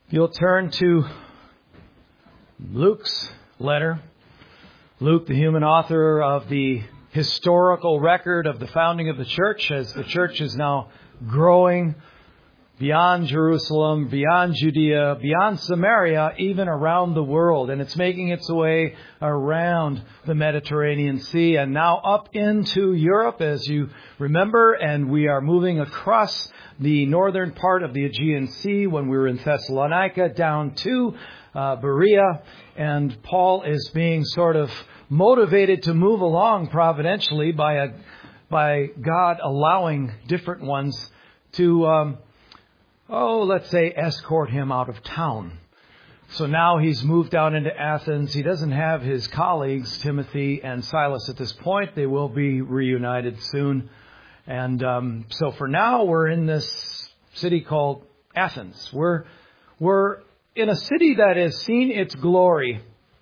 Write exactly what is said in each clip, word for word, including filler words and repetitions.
If you'll turn to Luke's letter, Luke, the human author of the historical record of the founding of the church, as the church is now growing beyond Jerusalem, beyond Judea, beyond Samaria, even around the world. And it's making its way around the Mediterranean Sea and now up into Europe, as you remember. And we are moving across the northern part of the Aegean Sea when we were in Thessalonica down to uh, Berea. And Paul is being sort of motivated to move along providentially by a, by God allowing different ones to um, oh, let's say, escort him out of town. So now he's moved out into Athens. He doesn't have his colleagues, Timothy and Silas, at this point. They will be reunited soon. And um, so for now, we're in this city called Athens. We're, we're in a city that has seen its glory.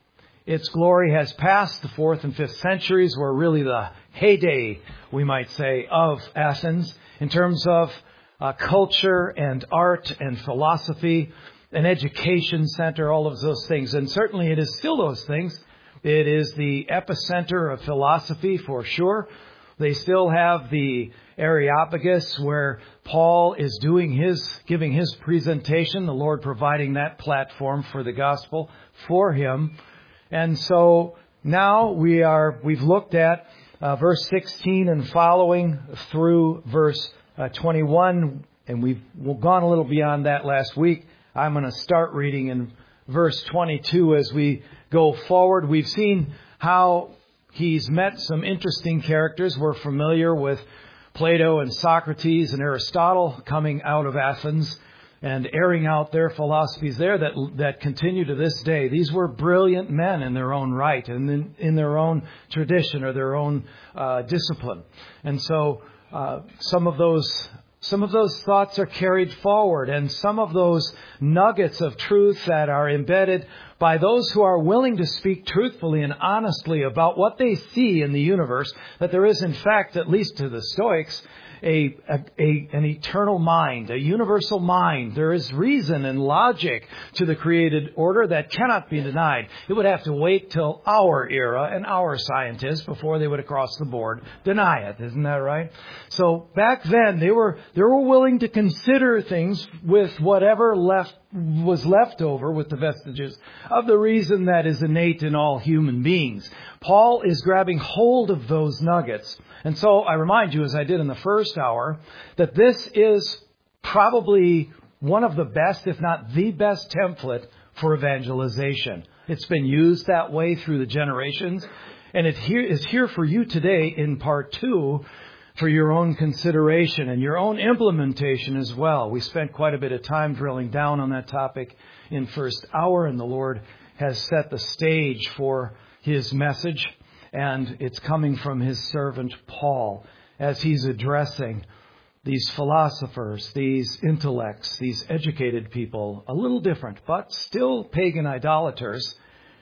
Its glory has passed the fourth and fifth centuries, were really the heyday, we might say, of Athens in terms of Uh, culture and art and philosophy, an education center, all of those things. And certainly it is still those things. It is the epicenter of philosophy for sure. They still have the Areopagus where Paul is doing his, giving his presentation, the Lord providing that platform for the gospel for him. And so now we are, we've looked at uh, verse sixteen and following through verse Uh, twenty-one, and we've, we've gone a little beyond that last week. I'm going to start reading in verse twenty-two as we go forward. We've seen how he's met some interesting characters. We're familiar with Plato and Socrates and Aristotle coming out of Athens and airing out their philosophies there that that continue to this day. These were brilliant men in their own right and in, in their own tradition or their own uh, discipline. And so Uh, some of those some of those thoughts are carried forward, and some of those nuggets of truth that are embedded by those who are willing to speak truthfully and honestly about what they see in the universe, that there is, in fact, at least to the Stoics, a, a, a an eternal mind, a universal mind. There is reason and logic to the created order that cannot be denied. It would have to wait till our era and our scientists before they would across the board deny it. Isn't that right? So back then they were they were willing to consider things with whatever left was left over, with the vestiges of the reason that is innate in all human beings. Paul is grabbing hold of those nuggets. And so I remind you, as I did in the first hour, that this is probably one of the best, if not the best template for evangelization. It's been used that way through the generations. And it here is here for you today in part two for your own consideration and your own implementation as well. We spent quite a bit of time drilling down on that topic in first hour, and the Lord has set the stage for His message, and it's coming from His servant Paul as he's addressing these philosophers, these intellects, these educated people, a little different, but still pagan idolaters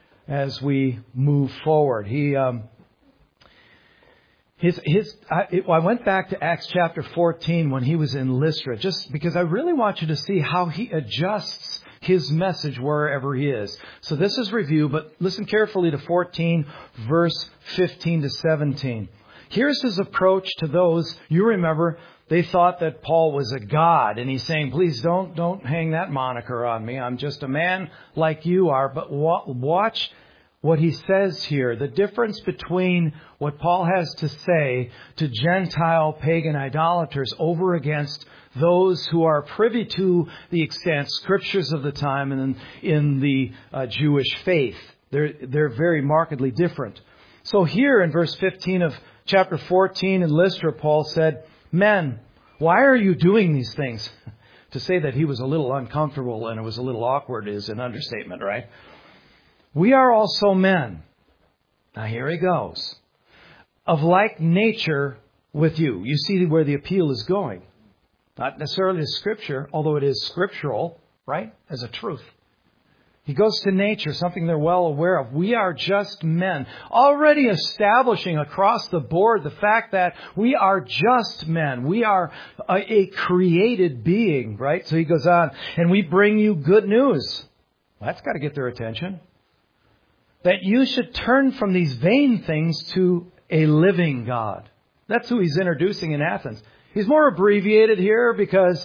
as we move forward. He um, His, his, I, I went back to Acts chapter fourteen when he was in Lystra, just because I really want you to see how he adjusts his message wherever he is. So this is review, but listen carefully to fourteen, verse fifteen to seventeen. Here's his approach to those, you remember, they thought that Paul was a god, and he's saying, please don't, don't hang that moniker on me. I'm just a man like you are, but watch what he says here, the difference between what Paul has to say to Gentile pagan idolaters over against those who are privy to the extant scriptures of the time and in, in the uh, Jewish faith. They're, they're very markedly different. So here in verse fifteen of chapter fourteen in Lystra, Paul said, men, why are you doing these things? To say that he was a little uncomfortable and it was a little awkward is an understatement, right? We are also men. Now here he goes. Of like nature with you. You see where the appeal is going. Not necessarily to Scripture, although it is scriptural, right? As a truth. He goes to nature, something they're well aware of. We are just men, already establishing across the board the fact that we are just men. We are a, a created being, right? So he goes on, and we bring you good news. Well, that's got to get their attention. That you should turn from these vain things to a living God. That's who he's introducing in Athens. He's more abbreviated here because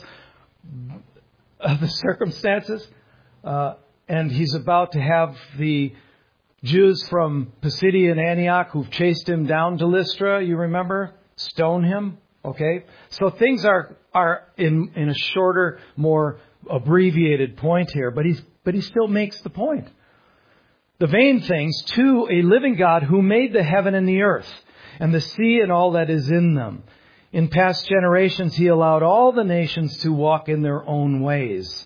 of the circumstances. Uh, and he's about to have the Jews from Pisidian Antioch who've chased him down to Lystra, you remember, stone him. Okay, so things are are in in a shorter, more abbreviated point here, but he's but he still makes the point. The vain things to a living God who made the heaven and the earth and the sea and all that is in them. In past generations, he allowed all the nations to walk in their own ways.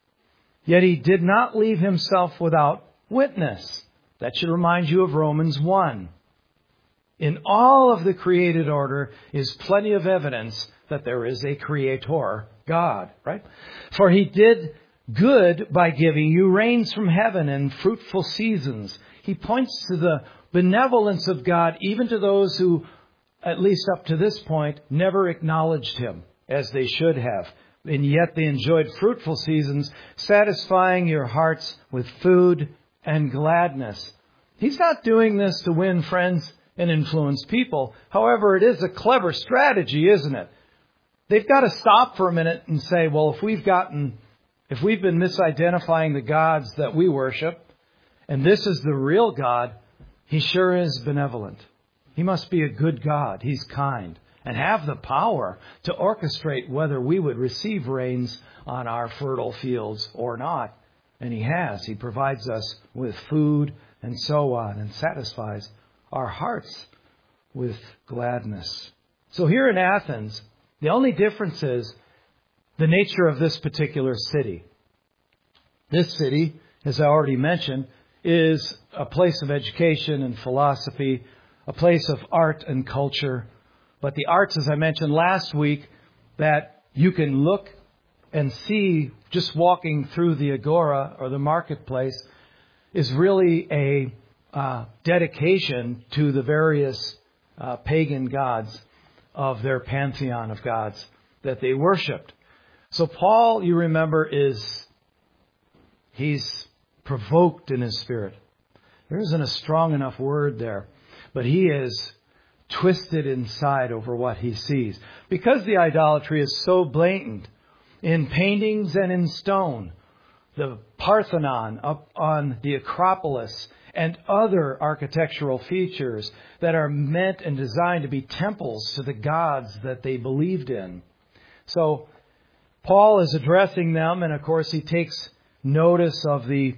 Yet he did not leave himself without witness. That should remind you of Romans one. In all of the created order is plenty of evidence that there is a creator, God, right? For he did good by giving you rains from heaven and fruitful seasons. He points to the benevolence of God even to those who, at least up to this point, never acknowledged him as they should have. And yet they enjoyed fruitful seasons, satisfying your hearts with food and gladness. He's not doing this to win friends and influence people. However, it is a clever strategy, isn't it? They've got to stop for a minute and say, well, if we've gotten, if we've been misidentifying the gods that we worship, and this is the real God, he sure is benevolent. He must be a good God. He's kind and have the power to orchestrate whether we would receive rains on our fertile fields or not. And he has. He provides us with food and so on and satisfies our hearts with gladness. So here in Athens, the only difference is the nature of this particular city. This city, as I already mentioned, is a place of education and philosophy, a place of art and culture. But the arts, as I mentioned last week, that you can look and see just walking through the agora or the marketplace is really a uh, dedication to the various uh, pagan gods of their pantheon of gods that they worshipped. So Paul, you remember, is he's provoked in his spirit. There isn't a strong enough word there, but he is twisted inside over what he sees. Because the idolatry is so blatant in paintings and in stone, the Parthenon up on the Acropolis and other architectural features that are meant and designed to be temples to the gods that they believed in. So Paul is addressing them, and of course he takes notice of the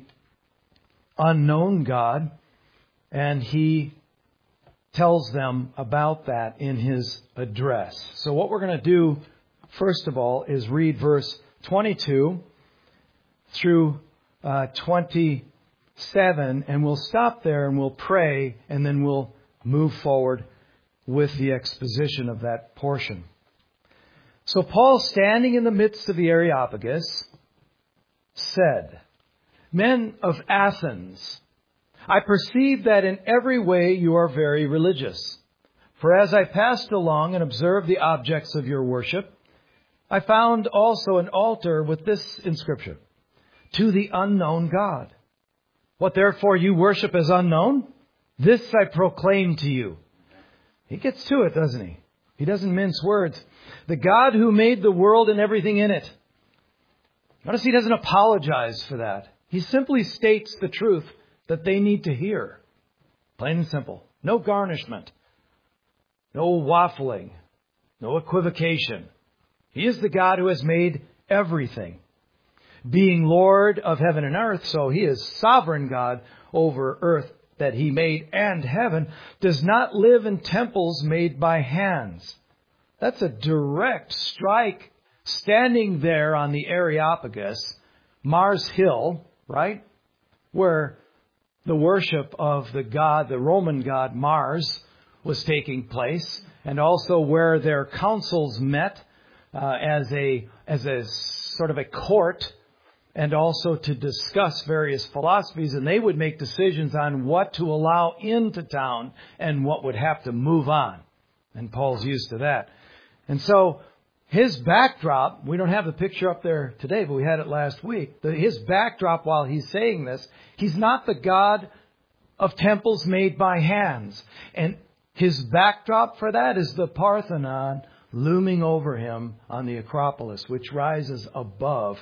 unknown God, and he tells them about that in his address. So what we're going to do, first of all, is read verse twenty-two through uh, twenty-seven, and we'll stop there and we'll pray, and then we'll move forward with the exposition of that portion. So Paul, standing in the midst of the Areopagus, said, "Men of Athens, I perceive that in every way you are very religious. For as I passed along and observed the objects of your worship, I found also an altar with this inscription, 'To the unknown God.' What therefore you worship as unknown, this I proclaim to you." He gets to it, doesn't he? He doesn't mince words. "The God who made the world and everything in it." Notice he doesn't apologize for that. He simply states the truth that they need to hear. Plain and simple. No garnishment. No waffling. No equivocation. He is the God who has made everything. Being Lord of heaven and earth, so he is sovereign God over earth that he made and heaven, does not live in temples made by hands. That's a direct strike standing there on the Areopagus, Mars Hill, right? Where the worship of the god, the Roman god Mars, was taking place, and also where their councils met uh, as a as a sort of a court and also to discuss various philosophies, and they would make decisions on what to allow into town and what would have to move on. And Paul's used to that. And so his backdrop, we don't have the picture up there today, but we had it last week. The, his backdrop while he's saying this, he's not the God of temples made by hands. And his backdrop for that is the Parthenon looming over him on the Acropolis, which rises above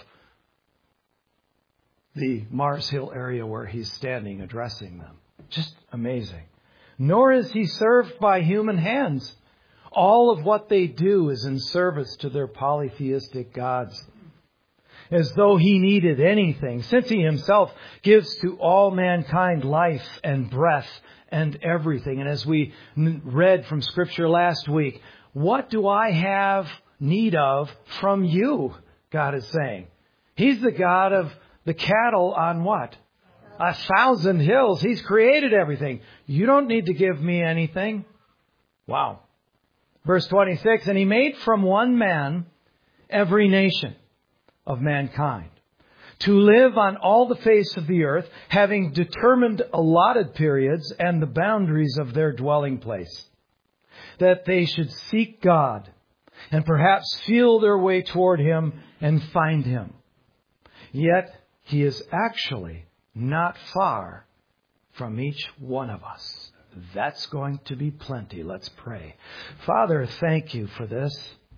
the Mars Hill area where he's standing addressing them. Just amazing. Nor is he served by human hands. All of what they do is in service to their polytheistic gods, as though he needed anything, since he himself gives to all mankind life and breath and everything. And as we read from Scripture last week, what do I have need of from you? God is saying. He's the God of the cattle on what? A thousand hills. He's created everything. You don't need to give me anything. Wow. Verse twenty-six, and he made from one man every nation of mankind to live on all the face of the earth, having determined allotted periods and the boundaries of their dwelling place, that they should seek God and perhaps feel their way toward Him and find Him. Yet He is actually not far from each one of us. That's going to be plenty. Let's pray. Father, thank you for this.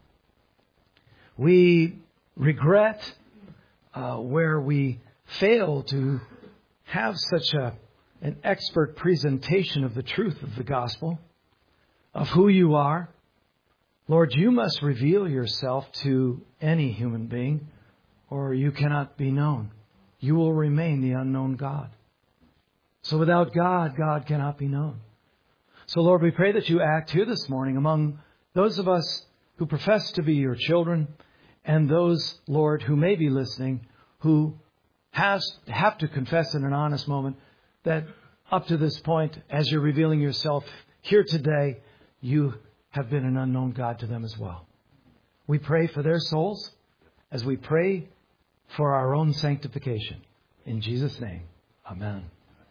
We regret uh, where we fail to have such a, an expert presentation of the truth of the gospel, of who you are. Lord, you must reveal yourself to any human being, or you cannot be known. You will remain the unknown God. So without God, God cannot be known. So Lord, we pray that you act here this morning among those of us who profess to be your children, and those, Lord, who may be listening, who has have to confess in an honest moment that up to this point, as you're revealing yourself here today, you have been an unknown God to them as well. We pray for their souls as we pray for our own sanctification. In Jesus' name, amen.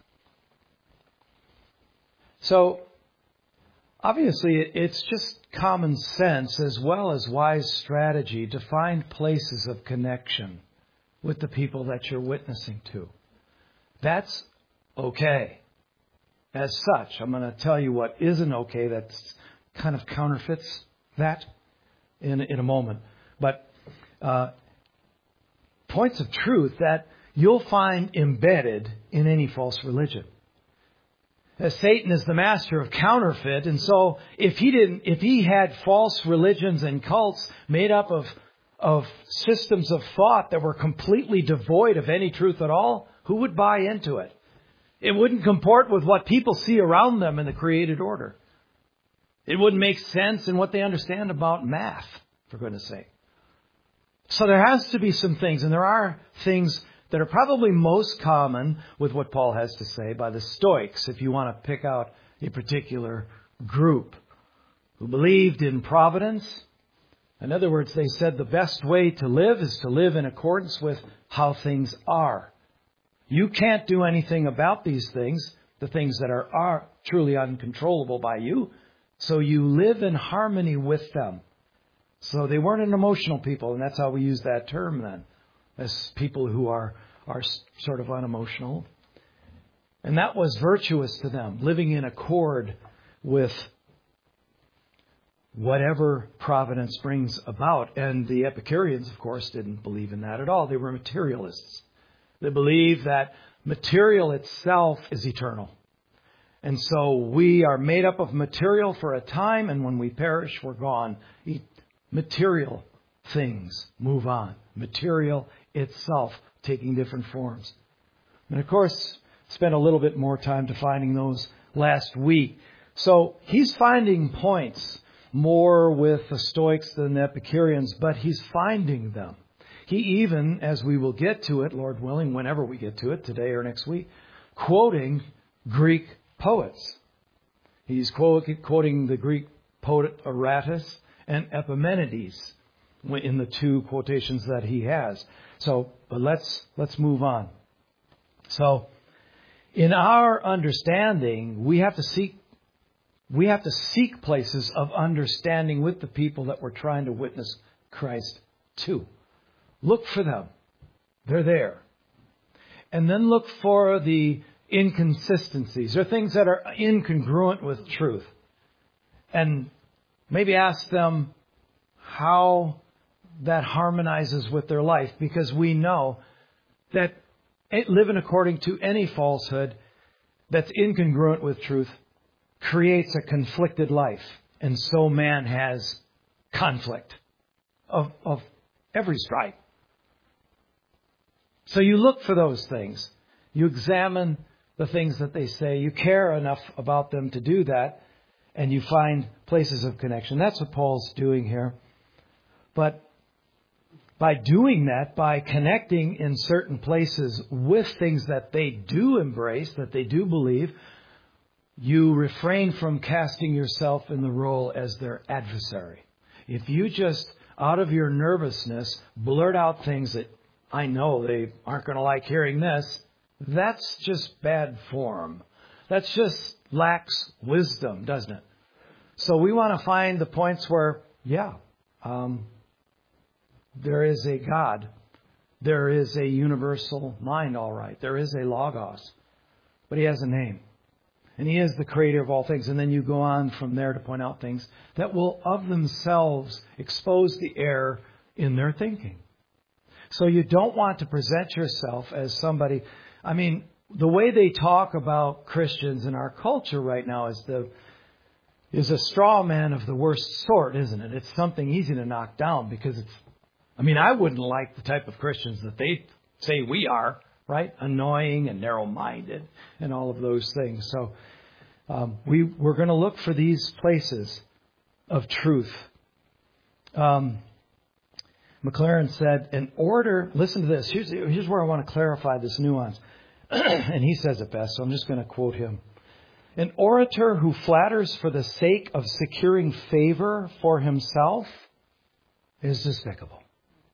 So, obviously, it's just common sense as well as wise strategy to find places of connection with the people that you're witnessing to. That's okay. As such, I'm going to tell you what isn't okay that kind of counterfeits that in, in a moment. But uh, points of truth that you'll find embedded in any false religion. As Satan is the master of counterfeit, and so if he didn't, if he had false religions and cults made up of of systems of thought that were completely devoid of any truth at all, who would buy into it? It wouldn't comport with what people see around them in the created order. It wouldn't make sense in what they understand about math, for goodness sake. So there has to be some things, and there are things that are probably most common with what Paul has to say by the Stoics, if you want to pick out a particular group who believed in providence. In other words, they said the best way to live is to live in accordance with how things are. You can't do anything about these things, the things that are, are truly uncontrollable by you, so you live in harmony with them. So they weren't an emotional people, and that's how we use that term then, as people who are, are sort of unemotional. And that was virtuous to them, living in accord with whatever providence brings about. And the Epicureans, of course, didn't believe in that at all. They were materialists. They believed that material itself is eternal. And so we are made up of material for a time, and when we perish, we're gone. Material things move on. Material itself taking different forms. And of course, spent a little bit more time defining those last week. So he's finding points more with the Stoics than the Epicureans, but he's finding them. He even, as we will get to it, Lord willing, whenever we get to it, today or next week, quoting Greek poets. He's quoting the Greek poet Aratus and Epimenides. in the two quotations that he has. So, but let's let's move on. So, in our understanding, we have to seek we have to seek places of understanding with the people that we're trying to witness Christ to. Look for them. They're there. And then look for the inconsistencies or things that are incongruent with truth. And maybe ask them how that harmonizes with their life, because we know that living according to any falsehood that's incongruent with truth creates a conflicted life. And so man has conflict of, of every stripe. So you look for those things. You examine the things that they say. You care enough about them to do that. And you find places of connection. That's what Paul's doing here. But by doing that, by connecting in certain places with things that they do embrace, that they do believe, you refrain from casting yourself in the role as their adversary. If you just, out of your nervousness, blurt out things that I know they aren't going to like hearing this, that's just bad form. That's just lacks wisdom, doesn't it? So we want to find the points where, yeah, um, there is a God. There is a universal mind, all right. There is a Logos. But he has a name. And he is the creator of all things. And then you go on from there to point out things that will of themselves expose the error in their thinking. So you don't want to present yourself as somebody. I mean, the way they talk about Christians in our culture right now is the is a straw man of the worst sort, isn't it? It's something easy to knock down because it's, I mean, I wouldn't like the type of Christians that they say we are, right? Annoying and narrow-minded and all of those things. So um, we, we're going to look for these places of truth. Um, McLaren said, in order, listen to this. Here's, here's where I want to clarify this nuance. And he says it best, so I'm just going to quote him. An orator who flatters for the sake of securing favor for himself is despicable.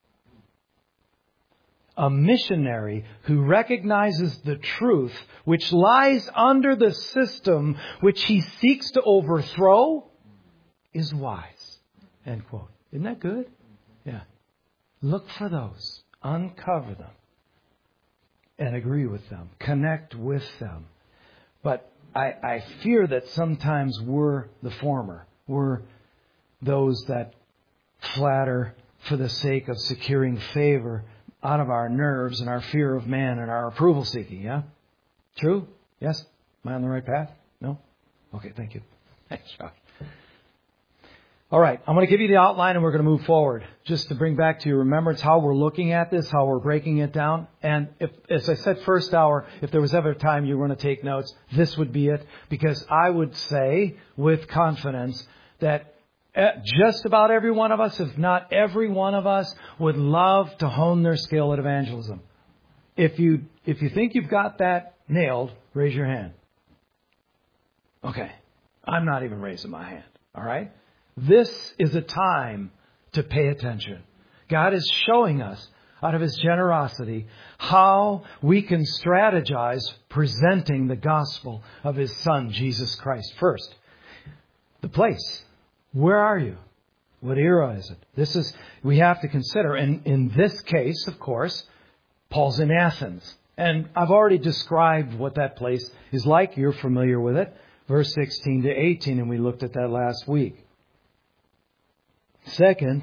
A missionary who recognizes the truth which lies under the system which he seeks to overthrow is wise. End quote. Isn't that good? Yeah. Look for those. Uncover them. And agree with them. Connect with them. But I, I fear that sometimes we're the former. We're those that flatter for the sake of securing favor out of our nerves and our fear of man and our approval seeking. Yeah? True? Yes? Am I on the right path? No? Okay, thank you. Thanks, Josh. All right, I'm going to give you the outline and we're going to move forward. Just to bring back to your remembrance how we're looking at this, how we're breaking it down. And if, as I said, first hour, if there was ever a time you were going to take notes, this would be it. Because I would say with confidence that just about every one of us, if not every one of us, would love to hone their skill at evangelism. If you, if you think you've got that nailed, raise your hand. Okay, I'm not even raising my hand. All right? This is a time to pay attention. God is showing us, out of His generosity, how we can strategize presenting the gospel of His Son, Jesus Christ. First, the place. Where are you? What era is it? This is, we have to consider. And in this case, of course, Paul's in Athens. And I've already described what that place is like. You're familiar with it. Verse sixteen to eighteen, and we looked at that last week. Second,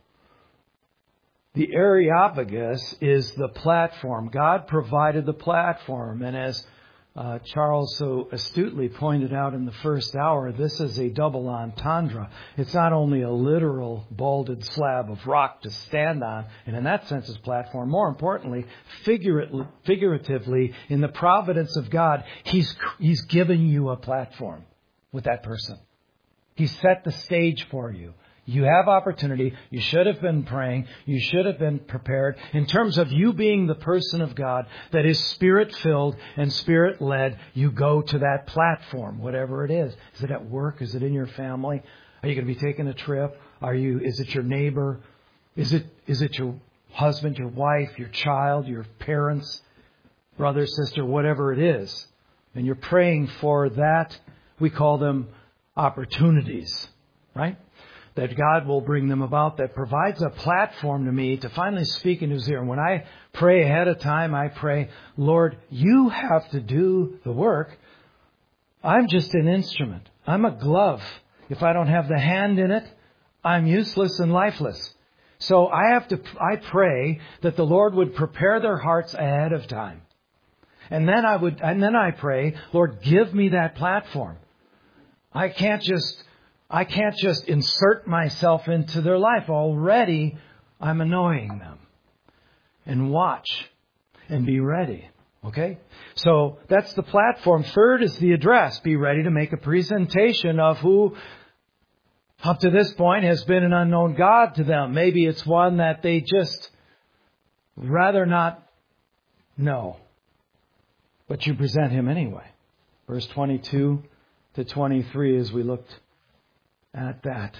the Areopagus is the platform. God provided the platform. And as uh, Charles so astutely pointed out in the first hour, this is a double entendre. It's not only a literal balded slab of rock to stand on, and in that sense it's platform. More importantly, figuratively, in the providence of God, He's, He's given you a platform with that person. He set the stage for you. You have opportunity. You should have been praying. You should have been prepared. In terms of you being the person of God that is Spirit-filled and Spirit-led, you go to that platform, whatever it is. Is it at work? Is it in your family? Are you going to be taking a trip? Are you? Is it your neighbor? Is it, is it your husband, your wife, your child, your parents, brother, sister, whatever it is? And you're praying for that. We call them opportunities, right? That God will bring them about, that provides a platform to me to finally speak into His ear. And when I pray ahead of time, I pray, Lord, you have to do the work. I'm just an instrument. I'm a glove. If I don't have the hand in it, I'm useless and lifeless. So I have to, I pray that the Lord would prepare their hearts ahead of time. And then I would, and then I pray, Lord, give me that platform. I can't just, I can't just insert myself into their life. Already I'm annoying them. And watch and be ready. Okay? So that's the platform. Third is the address. Be ready to make a presentation of who up to this point has been an unknown God to them. Maybe it's one that they just rather not know. But you present Him anyway. Verse twenty-two to twenty-three as we looked at that.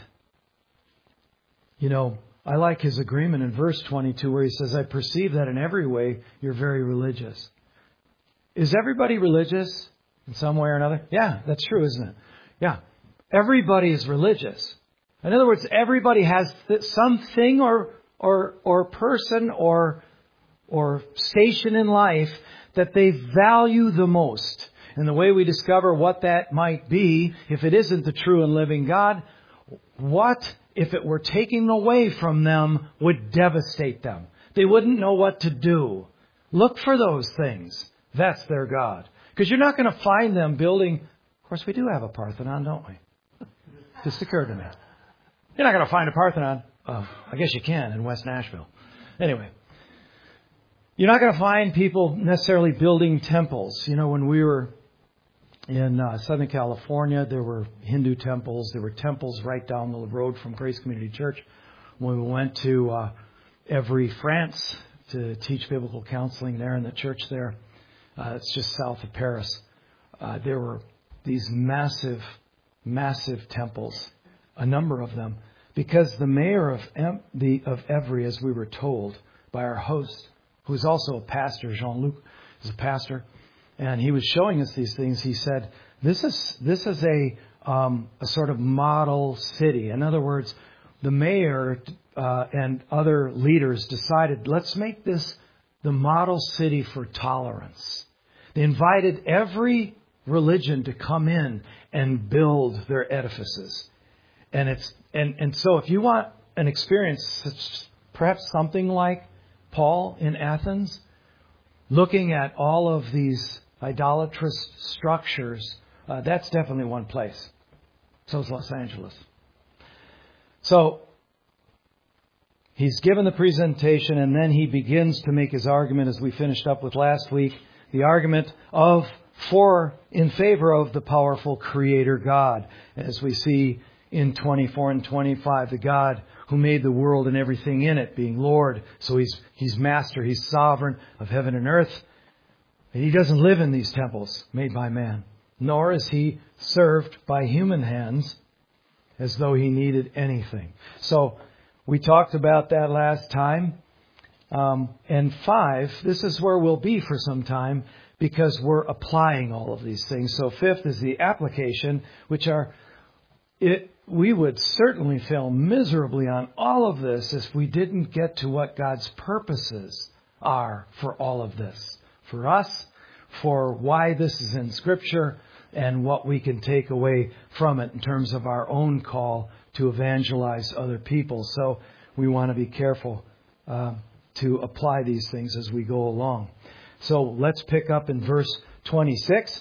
You know, I like his agreement in verse twenty-two where he says, I perceive that in every way you're very religious. Is everybody religious in some way or another? Yeah, that's true, isn't it? Yeah. Everybody is religious. In other words, everybody has something or or or person or or station in life that they value the most. And the way we discover what that might be, if it isn't the true and living God, what if it were taken away from them would devastate them? They wouldn't know what to do. Look for those things. That's their God. Because you're not going to find them building. Of course, we do have a Parthenon, don't we? Just occurred to me. You're not going to find a Parthenon. Oh, I guess you can in West Nashville. Anyway. You're not going to find people necessarily building temples. You know, when we were in uh, Southern California, there were Hindu temples. There were temples right down the road from Grace Community Church. When we went to uh, Évry, France, to teach biblical counseling there in the church there, uh, it's just south of Paris, uh, there were these massive, massive temples, a number of them, because the mayor of em- the of Évry, as we were told by our host, who is also a pastor, Jean-Luc is a pastor, and he was showing us these things. He said, "This is this is a um, a sort of model city." In other words, the mayor uh, and other leaders decided, let's make this the model city for tolerance. They invited every religion to come in and build their edifices, and it's and and so if you want an experience, perhaps something like Paul in Athens, looking at all of these idolatrous structures, uh, that's definitely one place. So is Los Angeles. So he's given the presentation, and then he begins to make his argument, as we finished up with last week, the argument of for in favor of the powerful Creator God, as we see in twenty-four and twenty-five, the God who made the world and everything in it, being Lord. So he's he's master, he's sovereign of heaven and earth. And he doesn't live in these temples made by man, nor is he served by human hands as though he needed anything. So we talked about that last time. Um, and five, this is where we'll be for some time, because we're applying all of these things. So fifth is the application, which are it. We would certainly fail miserably on all of this if we didn't get to what God's purposes are for all of this. For us, for why this is in Scripture, and what we can take away from it in terms of our own call to evangelize other people. So we want to be careful uh, to apply these things as we go along. So let's pick up in verse twenty-six.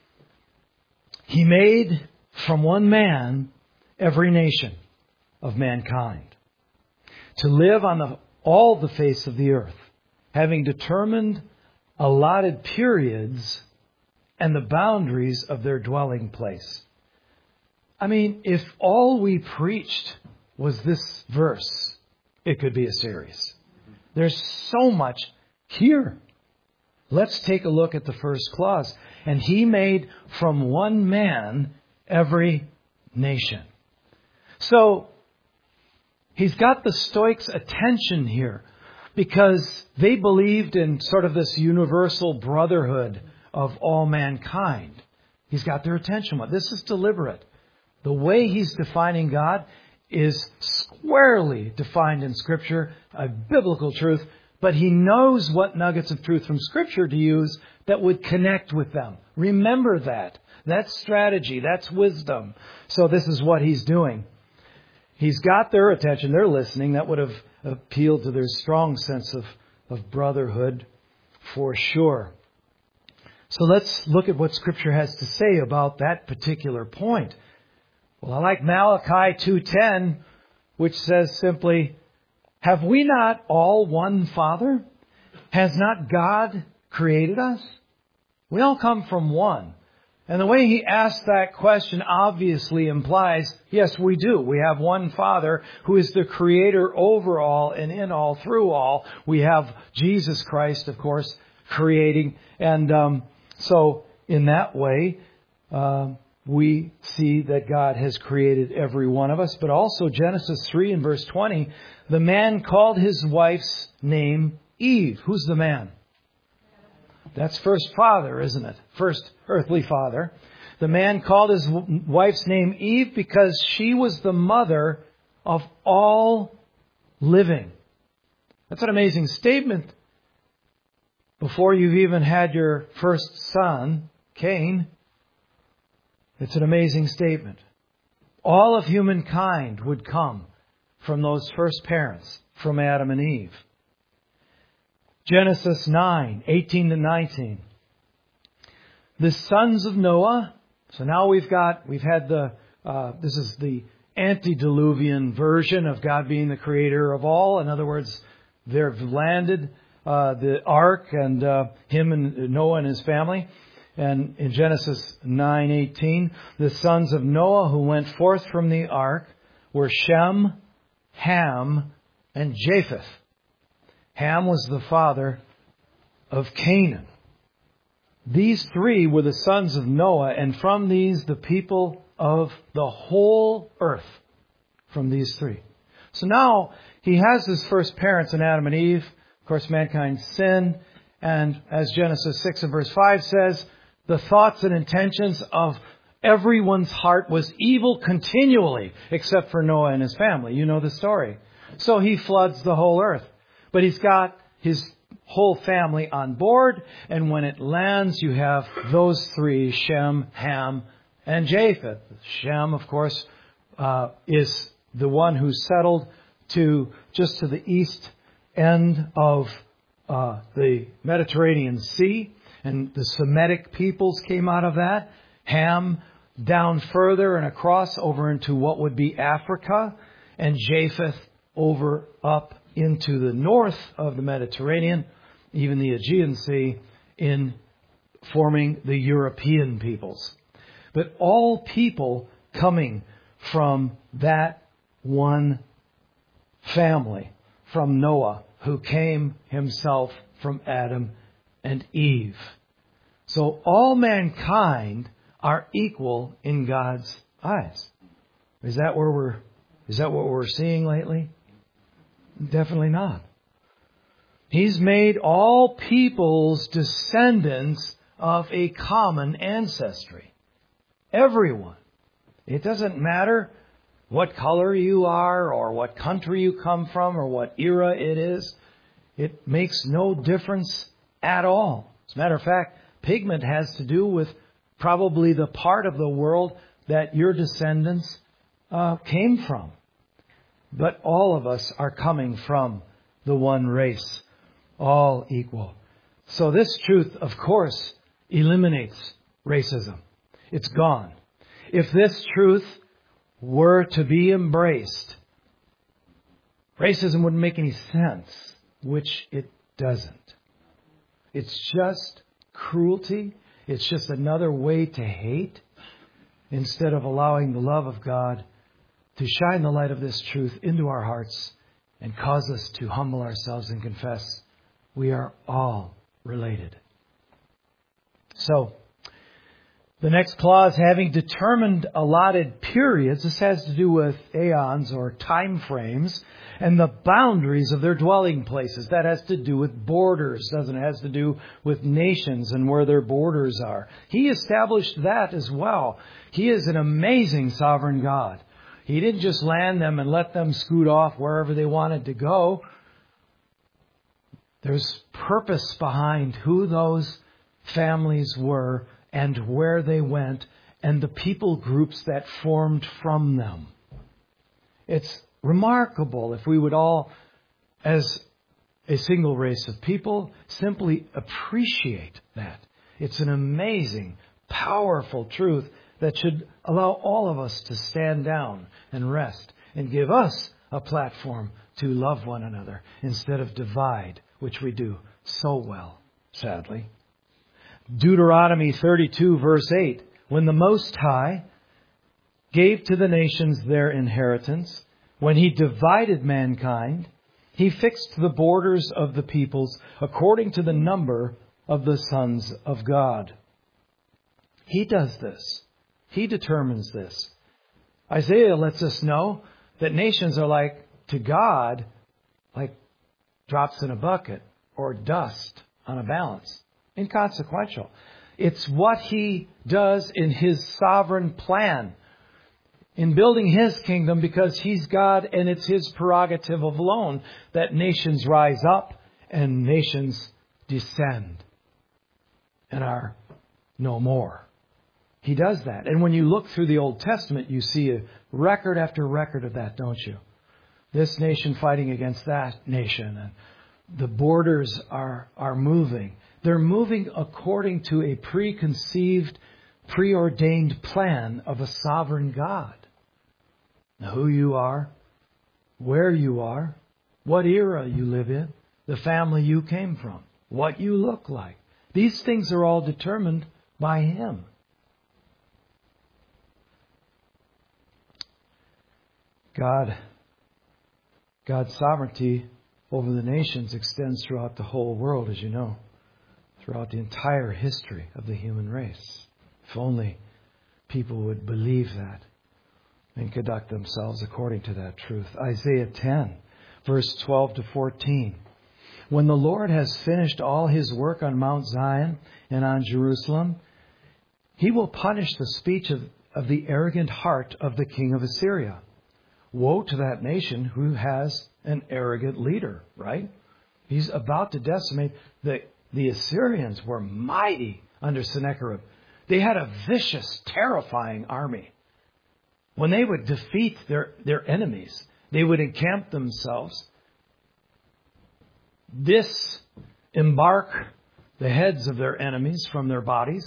He made from one man every nation of mankind to live on the, all the face of the earth, having determined allotted periods and the boundaries of their dwelling place. I mean, if all we preached was this verse, it could be a series. There's so much here. Let's take a look at the first clause. And he made from one man every nation. So, He's got the Stoics' attention here because they believed in sort of this universal brotherhood of all mankind. He's got their attention. This is deliberate. The way he's defining God is squarely defined in Scripture, a biblical truth, but he knows what nuggets of truth from Scripture to use that would connect with them. Remember that. That's strategy. That's wisdom. So this is what he's doing. He's got their attention. They're listening. That would have appealed to their strong sense of, of brotherhood for sure. So let's look at what Scripture has to say about that particular point. Well, I like Malachi two ten, which says simply, have we not all one Father? Has not God created us? We all come from one. And the way he asked that question obviously implies, yes, we do. We have one Father who is the creator over all and in all, through all. We have Jesus Christ, of course, creating. And um, so in that way, uh, we see that God has created every one of us. But also Genesis three and verse twenty, the man called his wife's name Eve. Who's the man? That's first father, isn't it? First earthly father. The man called his wife's name Eve because she was the mother of all living. That's an amazing statement. Before you've even had your first son, Cain, it's an amazing statement. All of humankind would come from those first parents, from Adam and Eve. Genesis nine, eighteen to nineteen. The sons of Noah. So now we've got, we've had the, uh, this is the antediluvian version of God being the creator of all. In other words, they've landed uh, the ark and uh, him and Noah and his family. And in Genesis nine eighteen, the sons of Noah who went forth from the ark were Shem, Ham, and Japheth. Ham was the father of Canaan. These three were the sons of Noah, and from these the people of the whole earth. From these three. So now he has his first parents in Adam and Eve. Of course, mankind sinned. And as Genesis six and verse five says, the thoughts and intentions of everyone's heart was evil continually, except for Noah and his family. You know the story. So he floods the whole earth. But he's got his whole family on board. And when it lands, you have those three, Shem, Ham, and Japheth. Shem, of course, uh, is the one who settled to just to the east end of uh, the Mediterranean Sea. And the Semitic peoples came out of that. Ham down further and across over into what would be Africa. And Japheth over up into the north of the Mediterranean, even the Aegean Sea, in forming the European peoples. But all people coming from that one family, from Noah, who came himself from Adam and Eve. So all mankind are equal in God's eyes. Is that where we're, is that what we're seeing lately? Definitely not. He's made all peoples descendants of a common ancestry. Everyone. It doesn't matter what color you are or what country you come from or what era it is. It makes no difference at all. As a matter of fact, pigment has to do with probably the part of the world that your descendants uh, came from. But all of us are coming from the one race, all equal. So this truth, of course, eliminates racism. It's gone. If this truth were to be embraced, racism wouldn't make any sense, which it doesn't. It's just cruelty. It's just another way to hate instead of allowing the love of God to shine the light of this truth into our hearts and cause us to humble ourselves and confess we are all related. So, The next clause, having determined allotted periods, this has to do with aeons or time frames and the boundaries of their dwelling places. That has to do with borders, doesn't it? It has to do with nations and where their borders are. He established that as well. He is an amazing sovereign God. He didn't just land them and let them scoot off wherever they wanted to go. There's purpose behind who those families were and where they went and the people groups that formed from them. It's remarkable if we would all, as a single race of people, simply appreciate that. It's an amazing, powerful truth that should allow all of us to stand down and rest and give us a platform to love one another instead of divide, which we do so well, sadly. Deuteronomy thirty-two, verse eight, when the Most High gave to the nations their inheritance, when He divided mankind, He fixed the borders of the peoples according to the number of the sons of God. He does this. He determines this. Isaiah lets us know that nations are like, to God, like drops in a bucket or dust on a balance. Inconsequential. It's what He does in His sovereign plan in building His kingdom, because He's God and it's His prerogative alone that nations rise up and nations descend and are no more. He does that. And when you look through the Old Testament, you see a record after record of that, don't you? This nation fighting against that nation, and the borders are, are moving. They're moving according to a preconceived, preordained plan of a sovereign God. Now, who you are, where you are, what era you live in, the family you came from, what you look like. These things are all determined by Him. God, God's sovereignty over the nations extends throughout the whole world, as you know. Throughout the entire history of the human race. If only people would believe that and conduct themselves according to that truth. Isaiah ten, verse twelve to fourteen. When the Lord has finished all His work on Mount Zion and on Jerusalem, He will punish the speech of, of the arrogant heart of the king of Assyria. Woe to that nation who has an arrogant leader, right? He's about to decimate the The Assyrians were mighty under Sennacherib. They had a vicious, terrifying army. When they would defeat their, their enemies, they would encamp themselves, disembark the heads of their enemies from their bodies,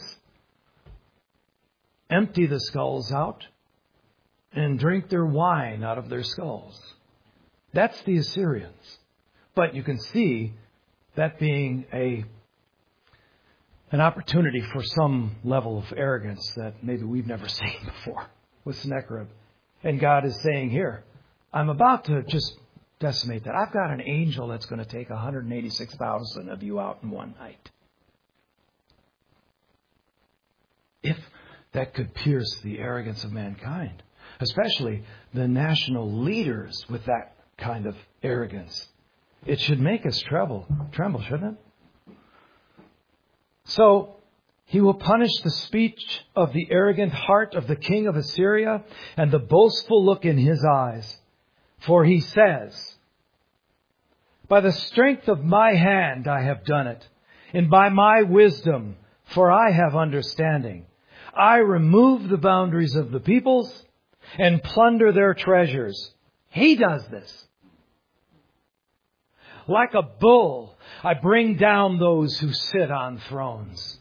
empty the skulls out, and drink their wine out of their skulls. That's the Assyrians. But you can see that being a an opportunity for some level of arrogance that maybe we've never seen before with Sennacherib. And God is saying here, I'm about to just decimate that. I've got an angel that's going to take one hundred eighty-six thousand of you out in one night. If that could pierce the arrogance of mankind, especially the national leaders with that kind of arrogance, it should make us tremble, tremble, shouldn't it? So, He will punish the speech of the arrogant heart of the king of Assyria and the boastful look in his eyes. For He says, by the strength of my hand I have done it, and by my wisdom, for I have understanding. I remove the boundaries of the peoples and plunder their treasures. He does this. Like a bull, I bring down those who sit on thrones.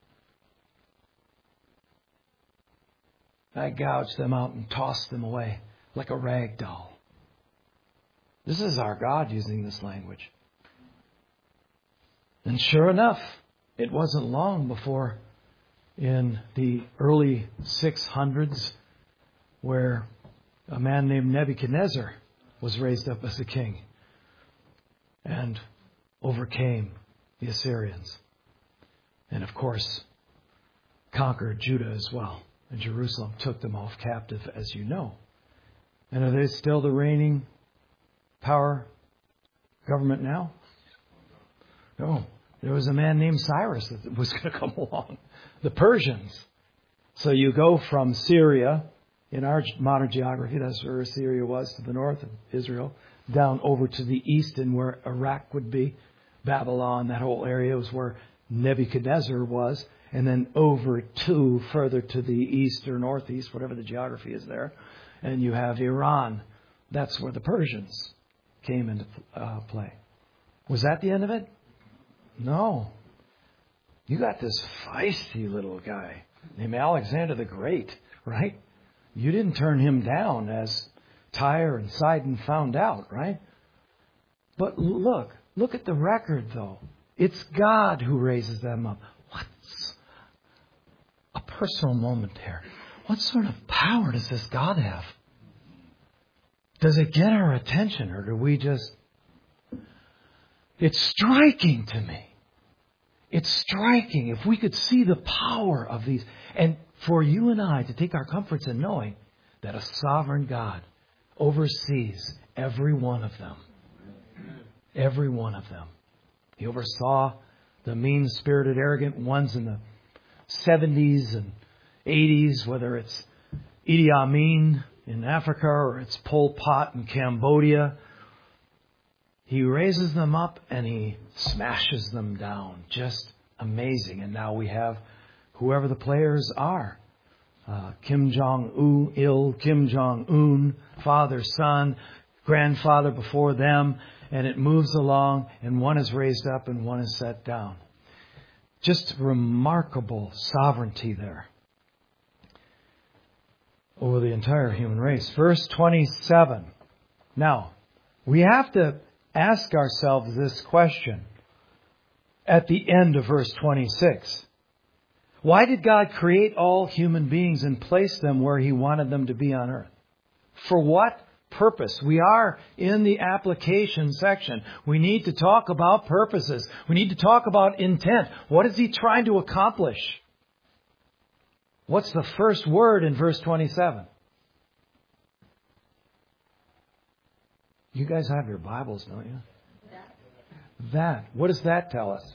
I gouge them out and toss them away like a rag doll. This is our God using this language. And sure enough, it wasn't long before in the early six hundreds where a man named Nebuchadnezzar was raised up as a king and overcame the Assyrians. And of course, conquered Judah as well. And Jerusalem took them off captive, as you know. And are they still the reigning power government now? No. There was a man named Cyrus that was going to come along. The Persians. So you go from Syria, in our modern geography, that's where Syria was, to the north of Israel, down over to the east and where Iraq would be, Babylon, that whole area was where Nebuchadnezzar was, and then over to further to the east or northeast, whatever the geography is there, and you have Iran. That's where the Persians came into uh, play. Was that the end of it? No. You got this feisty little guy named Alexander the Great, right? You didn't turn him down as Tyre and Sidon found out, right? But look, look at the record though. It's God who raises them up. What's a personal moment here? What sort of power does this God have? Does it get our attention, or do we just... It's striking to me. It's striking if we could see the power of these. And for you and I to take our comforts in knowing that a sovereign God oversees every one of them. Every one of them. He oversaw the mean-spirited, arrogant ones in the seventies and eighties, whether it's Idi Amin in Africa or it's Pol Pot in Cambodia. He raises them up and he smashes them down. Just amazing. And now we have whoever the players are. Uh, Kim Jong-il, Kim Jong-un, father, son, grandfather before them. And it moves along and one is raised up and one is set down. Just remarkable sovereignty there over the entire human race. Verse twenty-seven. Now, we have to ask ourselves this question at the end of verse twenty-six. Why did God create all human beings and place them where He wanted them to be on earth? For what purpose? We are in the application section. We need to talk about purposes. We need to talk about intent. What is He trying to accomplish? What's the first word in verse twenty-seven? You guys have your Bibles, don't you? That. That. What does that tell us?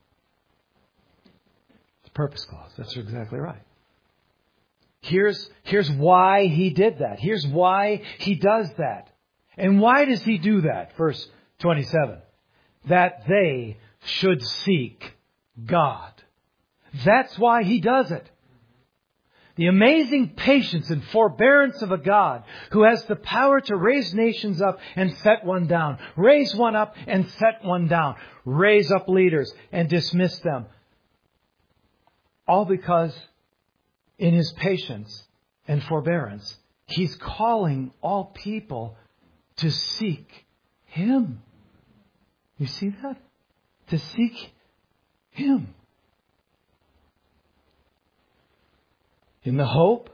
It's a purpose clause. That's exactly right. Here's, here's why He did that. Here's why He does that. And why does He do that? Verse twenty-seven. That they should seek God. That's why He does it. The amazing patience and forbearance of a God who has the power to raise nations up and set one down. Raise one up and set one down. Raise up leaders and dismiss them. All because in His patience and forbearance, He's calling all people to seek Him. You see that? To seek Him. In the hope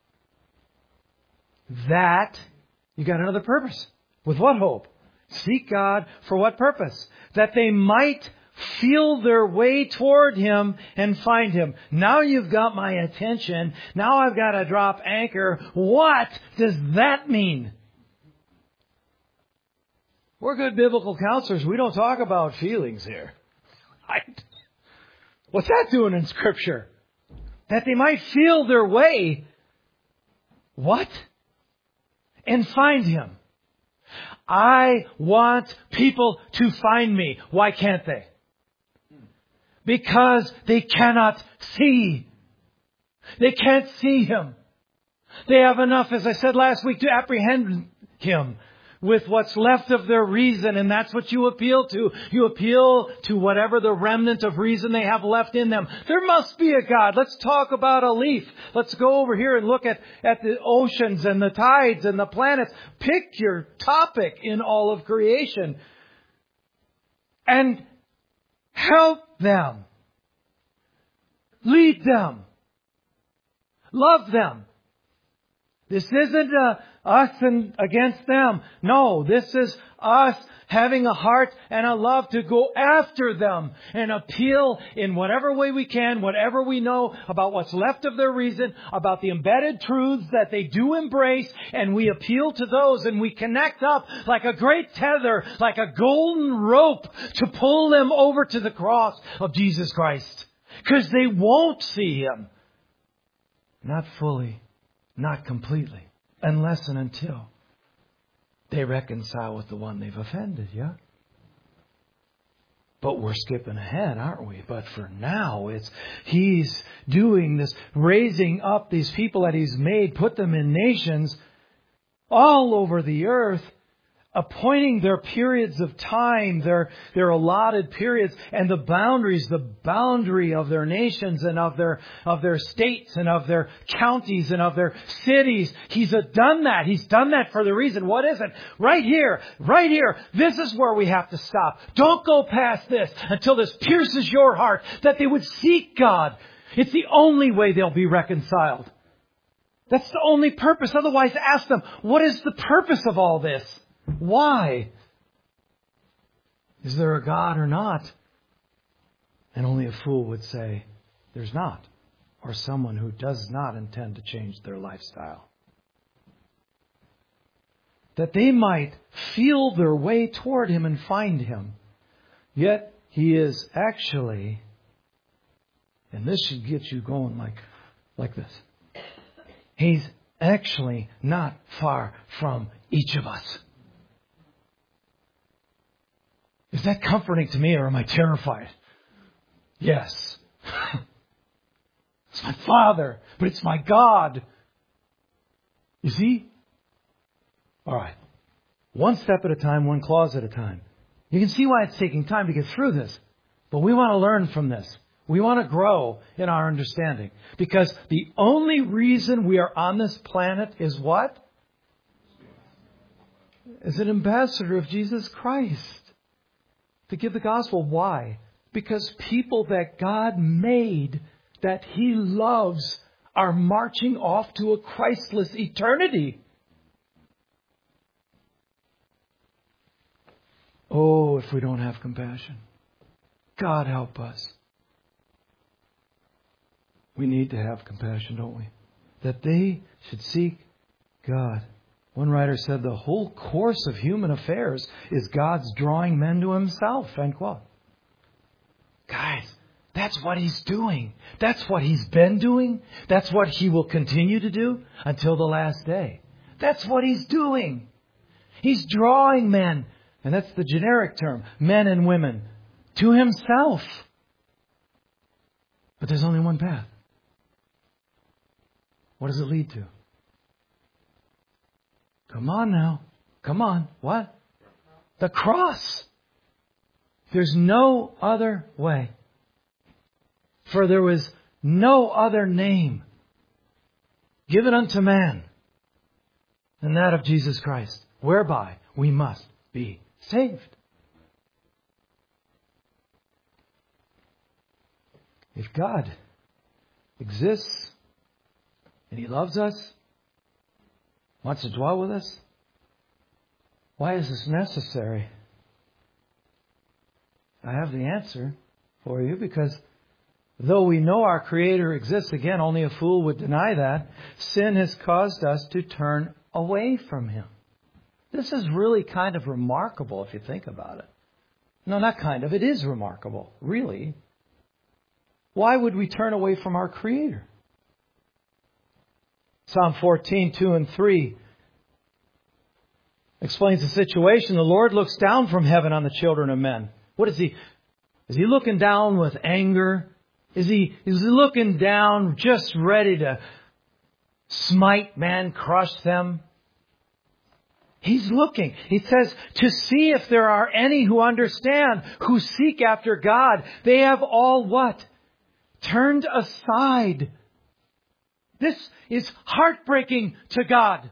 that you got another purpose. With what hope? Seek God for what purpose? That they might feel their way toward Him and find Him. Now you've got my attention. Now I've got to drop anchor. What does that mean? We're good biblical counselors. We don't talk about feelings here. Right? What's that doing in Scripture? That they might feel their way. What? And find Him. I want people to find me. Why can't they? Because they cannot see. They can't see Him. They have enough, as I said last week, to apprehend Him with what's left of their reason. And that's what you appeal to. You appeal to whatever the remnant of reason they have left in them. There must be a God. Let's talk about a leaf. Let's go over here and look at, at the oceans and the tides and the planets. Pick your topic in all of creation. And help them. Lead them. Love them. This isn't a, us and against them. No, this is us having a heart and a love to go after them and appeal in whatever way we can, whatever we know about what's left of their reason, about the embedded truths that they do embrace, and we appeal to those and we connect up like a great tether, like a golden rope to pull them over to the cross of Jesus Christ. Because they won't see Him. Not fully, not completely, unless and until they reconcile with the one they've offended, yeah? But we're skipping ahead, aren't we? But for now, it's He's doing this, raising up these people that He's made, put them in nations all over the earth, appointing their periods of time, their, their allotted periods, and the boundaries, the boundary of their nations and of their, of their states and of their counties and of their cities. He's done that. He's done that for the reason. What is it? Right here, right here. This is where we have to stop. Don't go past this until this pierces your heart, that they would seek God. It's the only way they'll be reconciled. That's the only purpose. Otherwise, ask them, what is the purpose of all this? Why? Is there a God or not? And only a fool would say, there's not. Or someone who does not intend to change their lifestyle. That they might feel their way toward Him and find Him. Yet He is actually, and this should get you going like, like this. He's actually not far from each of us. Is that comforting to me, or am I terrified? Yes. It's my Father, but it's my God. You see? All right. One step at a time, one clause at a time. You can see why it's taking time to get through this. But we want to learn from this. We want to grow in our understanding. Because the only reason we are on this planet is what? As an ambassador of Jesus Christ. To give the gospel. Why? Because people that God made, that He loves, are marching off to a Christless eternity. Oh, if we don't have compassion. God help us. We need to have compassion, don't we? That they should seek God. One writer said the whole course of human affairs is God's drawing men to Himself. End quote. Guys, that's what He's doing. That's what He's been doing. That's what He will continue to do until the last day. That's what He's doing. He's drawing men, and that's the generic term, men and women, to Himself. But there's only one path. What does it lead to? Come on now. Come on. What? The cross. There's no other way. For there was no other name given unto man than that of Jesus Christ, whereby we must be saved. If God exists and He loves us, wants to dwell with us, why is this necessary? I have the answer for you, because though we know our Creator exists, again, only a fool would deny that, sin has caused us to turn away from Him. This is really kind of remarkable if you think about it. No, not kind of. It is remarkable, really. Why would we turn away from our Creator? Psalm fourteen, two and three explains the situation. The Lord looks down from heaven on the children of men. What is He? Is He looking down with anger? Is He, is He looking down just ready to smite man, crush them? He's looking. He says to see if there are any who understand, who seek after God. They have all what? Turned aside. This is heartbreaking to God.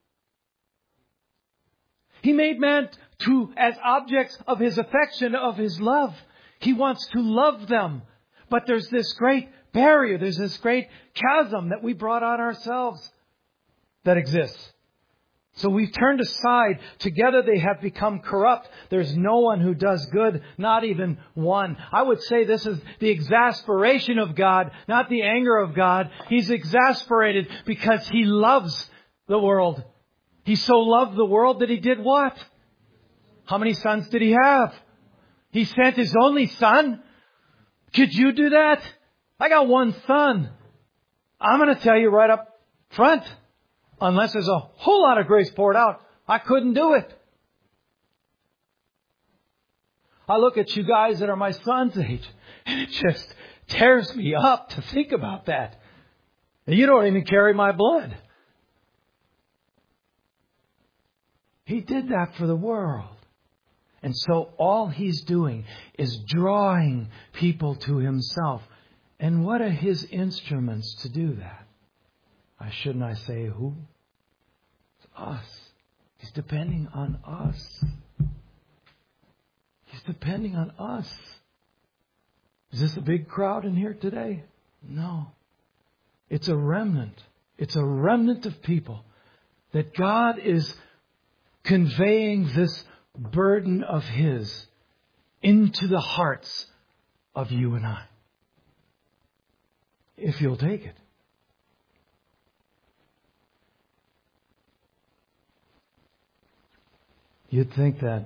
He made man to as objects of His affection, of His love. He wants to love them. But there's this great barrier. There's this great chasm that we brought on ourselves that exists. So we've turned aside. Together they have become corrupt. There's no one who does good, not even one. I would say this is the exasperation of God, not the anger of God. He's exasperated because He loves the world. He so loved the world that He did what? How many sons did He have? He sent His only Son. Could you do that? I got one son. I'm going to tell you right up front. Unless there's a whole lot of grace poured out, I couldn't do it. I look at you guys that are my son's age, and it just tears me up to think about that. And you don't even carry my blood. He did that for the world. And so all He's doing is drawing people to Himself. And what are His instruments to do that? I shouldn't I say who? It's us. He's depending on us. He's depending on us. Is this a big crowd in here today? No. It's a remnant. It's a remnant of people that God is conveying this burden of His into the hearts of you and I. If you'll take it. You'd think that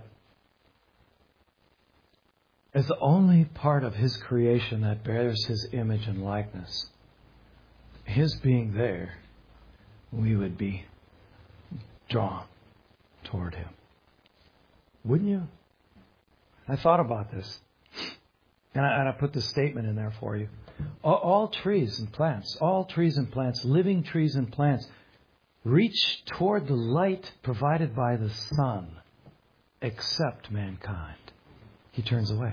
as the only part of His creation that bears His image and likeness, His being there, we would be drawn toward Him. Wouldn't you? I thought about this. And I, and I put this statement in there for you. All, all trees and plants, all trees and plants, living trees and plants, reach toward the light provided by the sun. Except mankind. He turns away.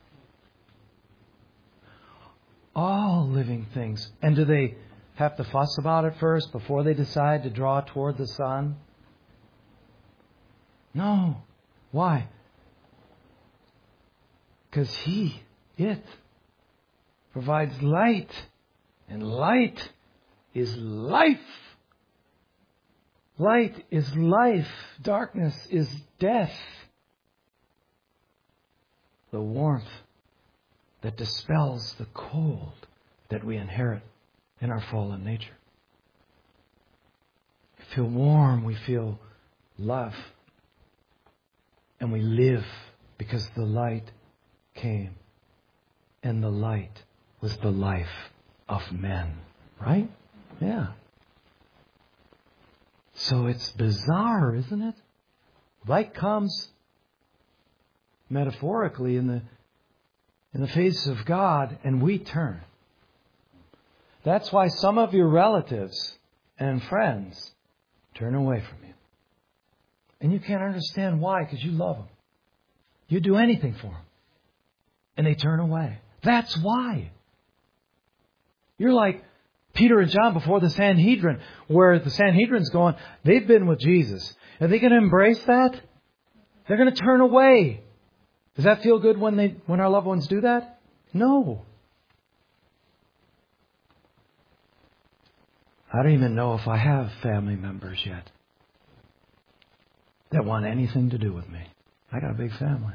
All living things. And do they have to fuss about it first before they decide to draw toward the sun? No. Why? Because He, it, provides light. And light is life. Light is life. Darkness is death. The warmth that dispels the cold that we inherit in our fallen nature. We feel warm. We feel love. And we live because the light came. And the light was the life of men. Right? Yeah. So it's bizarre, isn't it? Light comes metaphorically in the in the face of God, and we turn. That's why some of your relatives and friends turn away from you. And you can't understand why, because you love them. You'd do anything for them. And they turn away. That's why. You're like Peter and John before the Sanhedrin, where the Sanhedrin's going, they've been with Jesus. Are they going to embrace that? They're going to turn away. Does that feel good when they when our loved ones do that? No. I don't even know if I have family members yet that want anything to do with me. I got a big family.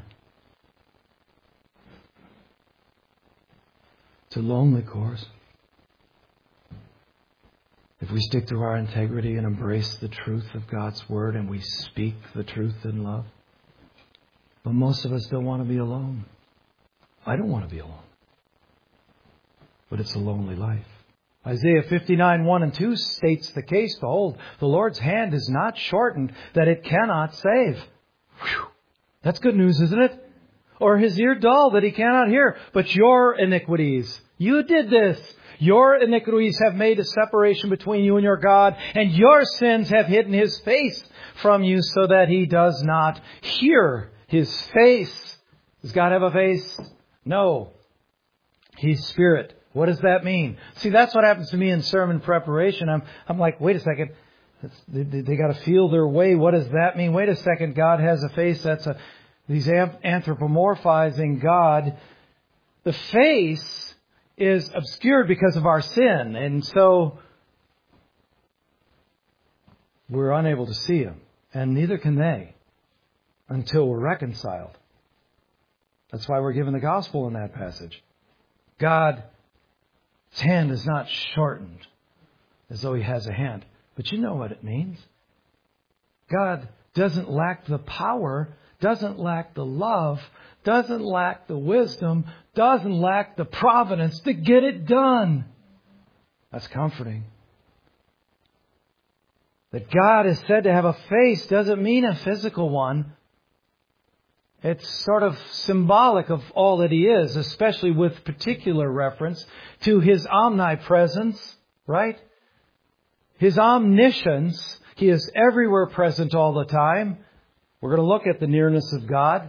It's a lonely course. If we stick to our integrity and embrace the truth of God's Word and we speak the truth in love. But most of us don't want to be alone. I don't want to be alone. But it's a lonely life. Isaiah fifty-nine, one and two states the case. Behold, the Lord's hand is not shortened that it cannot save. Whew. That's good news, isn't it? Or His ear dull that He cannot hear. But your iniquities, you did this. Your iniquities have made a separation between you and your God, and your sins have hidden His face from you so that He does not hear His face. Does God have a face? No. He's Spirit. What does that mean? See, that's what happens to me in sermon preparation. I'm, I'm like, wait a second. It's, they they got to feel their way. What does that mean? Wait a second. God has a face. That's a, he's anthropomorphizing God. The face is obscured because of our sin. And so we're unable to see Him. And neither can they until we're reconciled. That's why we're given the gospel in that passage. God's hand is not shortened as though He has a hand. But you know what it means. God doesn't lack the power, doesn't lack the love, doesn't lack the wisdom, doesn't lack the providence to get it done. That's comforting. That God is said to have a face doesn't mean a physical one. It's sort of symbolic of all that He is, especially with particular reference to His omnipresence, right? His omniscience. He is everywhere present all the time. We're going to look at the nearness of God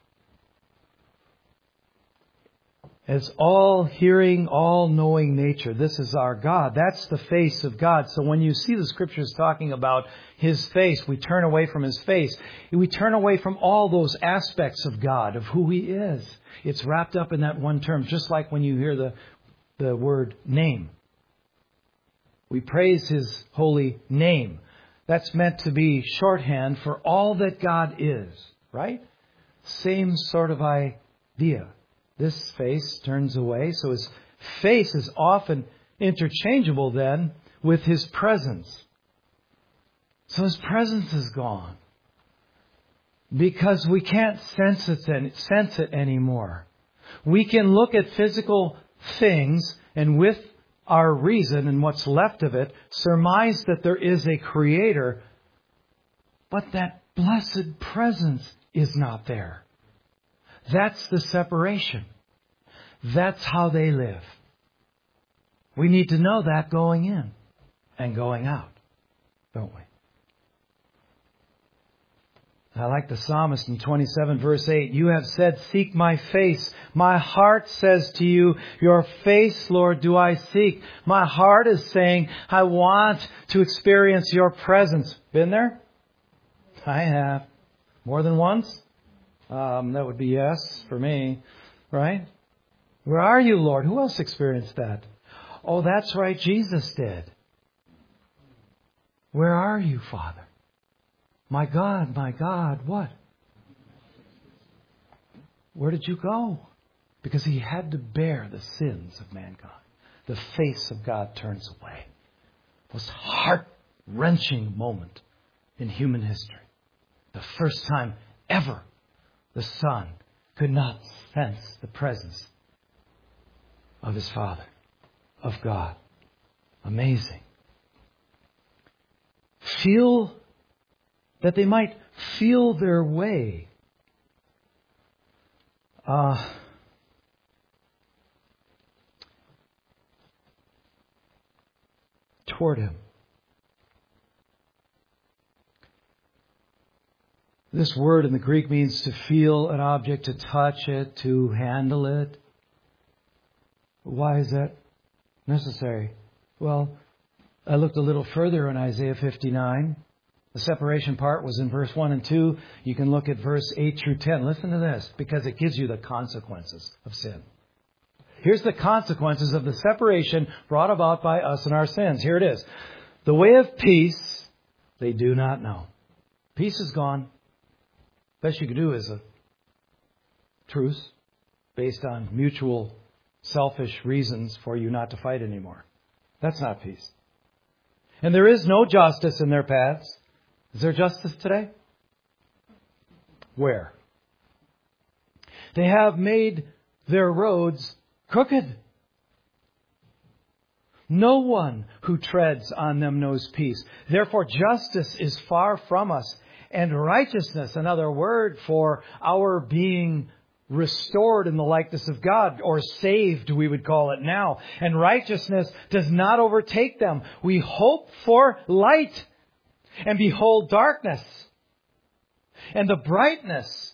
as all-hearing, all-knowing nature. This is our God. That's the face of God. So when you see the Scriptures talking about His face, we turn away from His face. We turn away from all those aspects of God, of who He is. It's wrapped up in that one term, just like when you hear the, the word name. We praise His holy name. That's meant to be shorthand for all that God is, right? Same sort of idea. This face turns away, so His face is often interchangeable then with His presence. So His presence is gone because we can't sense it, sense it anymore. We can look at physical things and with our reason and what's left of it, surmise that there is a Creator, but that blessed presence is not there. That's the separation. That's how they live. We need to know that going in and going out, don't we? I like the psalmist in twenty-seven verse eight. You have said, seek my face. My heart says to you, your face, Lord, do I seek. My heart is saying, I want to experience your presence. Been there? I have. More than once? Um, that would be yes for me, right? Where are you, Lord? Who else experienced that? Oh, that's right. Jesus did. Where are you, Father? My God, my God, what? Where did you go? Because He had to bear the sins of mankind. The face of God turns away. It was a heart-wrenching moment in human history. The first time ever the Son could not sense the presence of His Father, of God. Amazing. Feel that they might feel their way uh, toward Him. This word in the Greek means to feel an object, to touch it, to handle it. Why is that necessary? Well, I looked a little further in Isaiah fifty-nine. The separation part was in verse one and two. You can look at verse eight through ten. Listen to this, because it gives you the consequences of sin. Here's the consequences of the separation brought about by us and our sins. Here it is. The way of peace they do not know. Peace is gone. Best you can do is a truce based on mutual selfish reasons for you not to fight anymore. That's not peace. And there is no justice in their paths. Is there justice today? Where? They have made their roads crooked. No one who treads on them knows peace. Therefore, justice is far from us. And righteousness, another word for our being restored in the likeness of God, or saved, we would call it now. And righteousness does not overtake them. We hope for light, and behold darkness, and the brightness.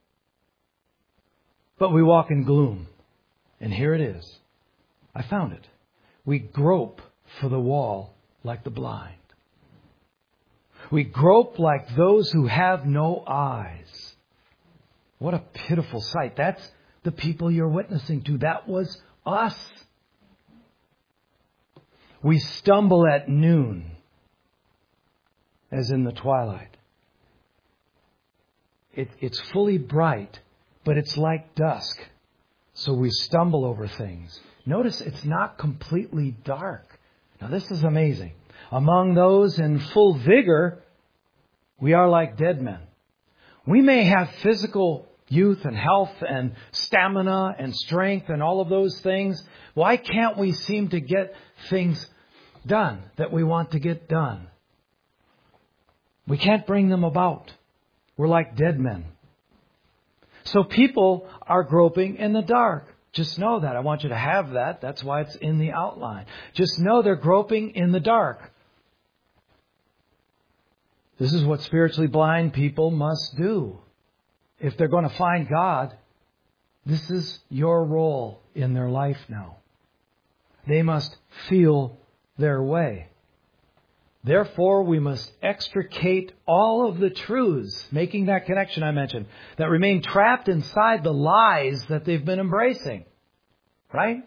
But we walk in gloom. And here it is. I found it. We grope for the wall like the blind. We grope like those who have no eyes. What a pitiful sight. That's the people you're witnessing to. That was us. We stumble at noon, as in the twilight. it, it's fully bright, but it's like dusk. So we stumble over things. Notice it's not completely dark. Now this is amazing. Among those in full vigor, we are like dead men. We may have physical youth and health and stamina and strength and all of those things. Why can't we seem to get things done that we want to get done? We can't bring them about. We're like dead men. So people are groping in the dark. Just know that. I want you to have that. That's why it's in the outline. Just know they're groping in the dark. This is what spiritually blind people must do. If they're going to find God, this is your role in their life now. They must feel their way. Therefore, we must extricate all of the truths, making that connection I mentioned, that remain trapped inside the lies that they've been embracing. Right?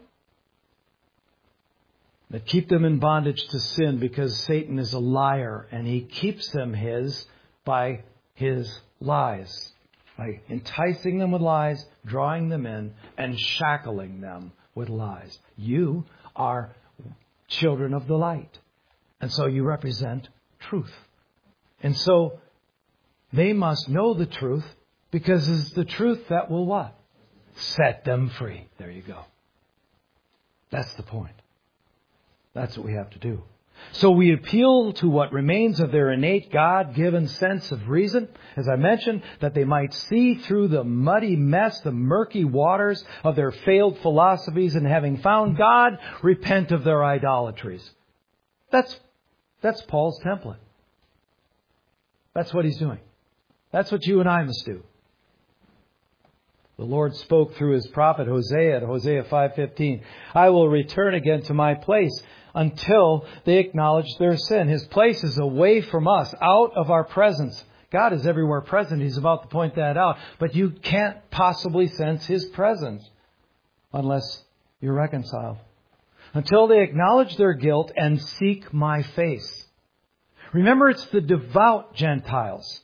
That keep them in bondage to sin, because Satan is a liar and he keeps them his by his lies. By enticing them with lies, drawing them in, and shackling them with lies. You are children of the light. And so you represent truth. And so they must know the truth, because it's the truth that will what? Set them free. There you go. That's the point. That's what we have to do. So we appeal to what remains of their innate God-given sense of reason, as I mentioned, that they might see through the muddy mess, the murky waters of their failed philosophies, and having found God, repent of their idolatries. That's, that's Paul's template. That's what he's doing. That's what you and I must do. The Lord spoke through His prophet Hosea at Hosea five fifteen. I will return again to my place until they acknowledge their sin. His place is away from us, out of our presence. God is everywhere present. He's about to point that out. But you can't possibly sense His presence unless you're reconciled. Until they acknowledge their guilt and seek my face. Remember, it's the devout Gentiles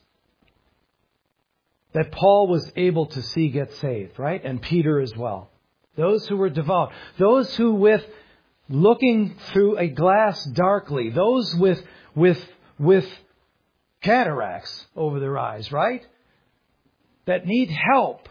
that Paul was able to see get saved, right? And Peter as well. Those who were devout. Those who with looking through a glass darkly. Those with, with, with cataracts over their eyes, right? That need help.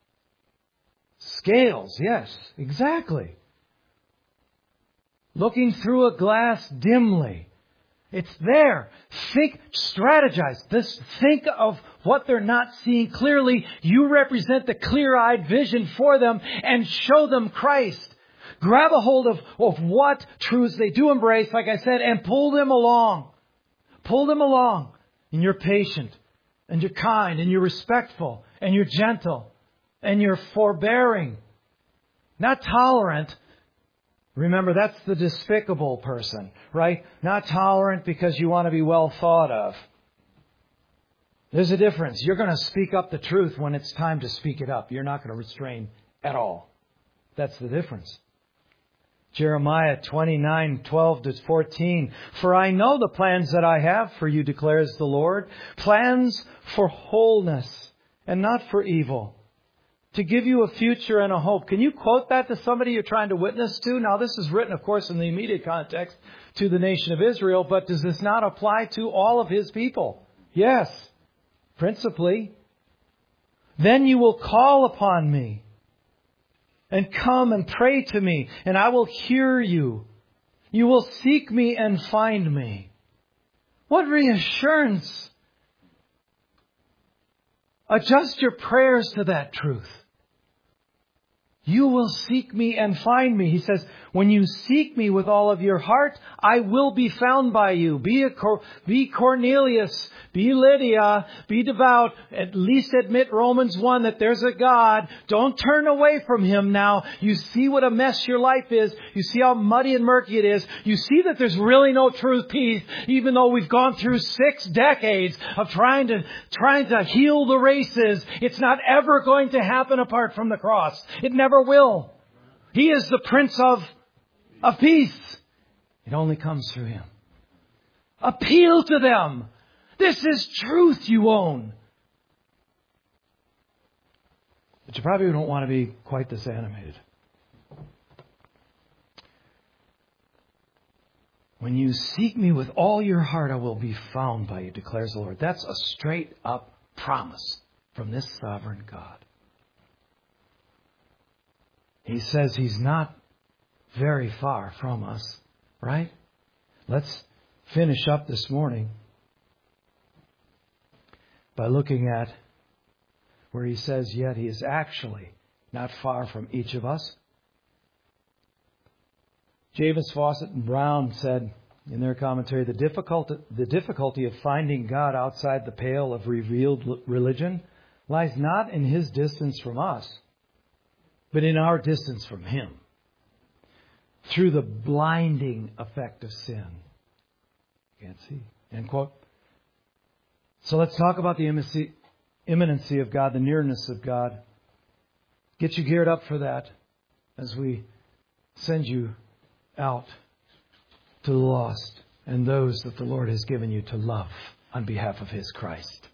Scales, yes, exactly. Looking through a glass dimly. It's there. Think, strategize. This, think of what they're not seeing clearly. You represent the clear-eyed vision for them and show them Christ. Grab a hold of, of what truths they do embrace, like I said, and pull them along. Pull them along. And you're patient, and you're kind, and you're respectful, and you're gentle, and you're forbearing. Not tolerant. Remember, that's the despicable person, right? Not tolerant because you want to be well thought of. There's a difference. You're going to speak up the truth when it's time to speak it up. You're not going to restrain at all. That's the difference. Jeremiah twenty-nine, twelve to fourteen. For I know the plans that I have for you, declares the Lord. Plans for wholeness and not for evil. To give you a future and a hope. Can you quote that to somebody you're trying to witness to? Now, this is written, of course, in the immediate context to the nation of Israel, but does this not apply to all of His people? Yes, principally. Then you will call upon me and come and pray to me, and I will hear you. You will seek me and find me. What reassurance! Adjust your prayers to that truth. You will seek me and find me. He says, when you seek me with all of your heart, I will be found by you. Be a Cor- be Cornelius. Be Lydia. Be devout. At least admit Romans one that there's a God. Don't turn away from Him now. You see what a mess your life is. You see how muddy and murky it is. You see that there's really no true peace, even though we've gone through six decades of trying to, trying to heal the races. It's not ever going to happen apart from the cross. It never will. He is the Prince of, of Peace. It only comes through Him. Appeal to them. This is truth you own. But you probably don't want to be quite this animated. When you seek me with all your heart, I will be found by you, declares the Lord. That's a straight up promise from this sovereign God. He says He's not very far from us, right? Let's finish up this morning by looking at where He says, yet He is actually not far from each of us. Javis, Fawcett, and Brown said in their commentary, the difficulty, the difficulty of finding God outside the pale of revealed religion lies not in His distance from us, but in our distance from Him, through the blinding effect of sin. Can't see. End quote. So let's talk about the imminency, imminency of God, the nearness of God. Get you geared up for that as we send you out to the lost and those that the Lord has given you to love on behalf of His Christ.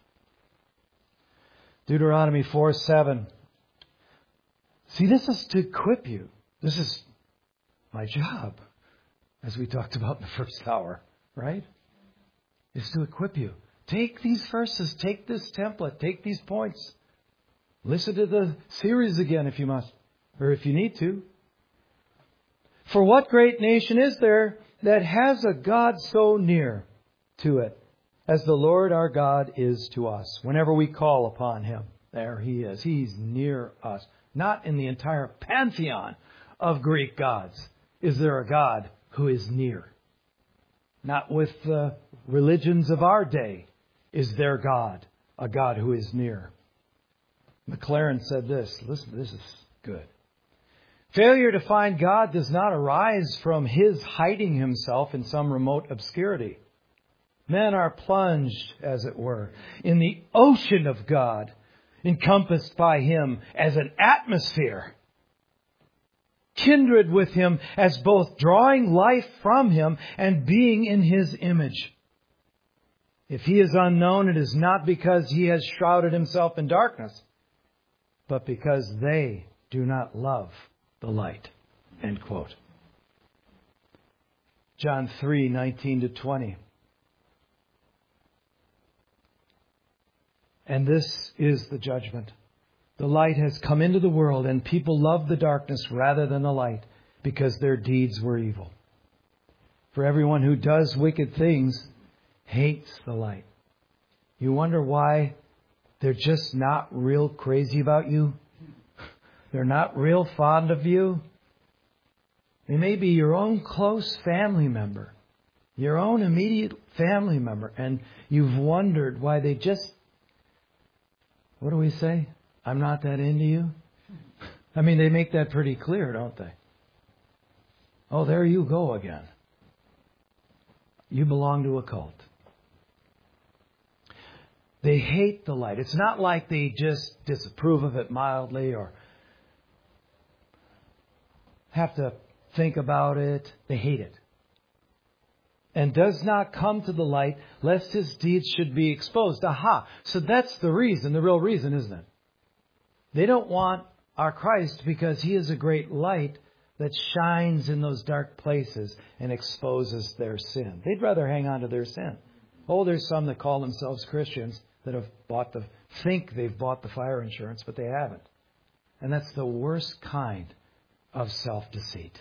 Deuteronomy four seven. See, this is to equip you. This is my job, as we talked about in the first hour, right? Is to equip you. Take these verses, take this template, take these points. Listen to the series again if you must, or if you need to. For what great nation is there that has a God so near to it as the Lord our God is to us? Whenever we call upon Him, there He is. He's near us. Not in the entire pantheon of Greek gods is there a God who is near. Not with the religions of our day is there God, a God who is near. McLaren said this. Listen, this is good. Failure to find God does not arise from His hiding Himself in some remote obscurity. Men are plunged, as it were, in the ocean of God, encompassed by Him as an atmosphere, kindred with Him as both drawing life from Him and being in His image. If He is unknown, it is not because He has shrouded Himself in darkness, but because they do not love the light. End quote. John three nineteen to twenty. And this is the judgment. The light has come into the world, and people love the darkness rather than the light, because their deeds were evil. For everyone who does wicked things hates the light. You wonder why they're just not real crazy about you? They're not real fond of you? They may be your own close family member, your own immediate family member, and you've wondered why they just, what do we say? I'm not that into you. I mean, they make that pretty clear, don't they? Oh, there you go again. You belong to a cult. They hate the light. It's not like they just disapprove of it mildly or have to think about it. They hate it. And does not come to the light lest his deeds should be exposed. Aha. So that's the reason, the real reason, isn't it? They don't want our Christ because He is a great light that shines in those dark places and exposes their sin. They'd rather hang on to their sin. Oh, there's some that call themselves Christians that have bought the, think they've bought the fire insurance, but they haven't. And that's the worst kind of self-deceit.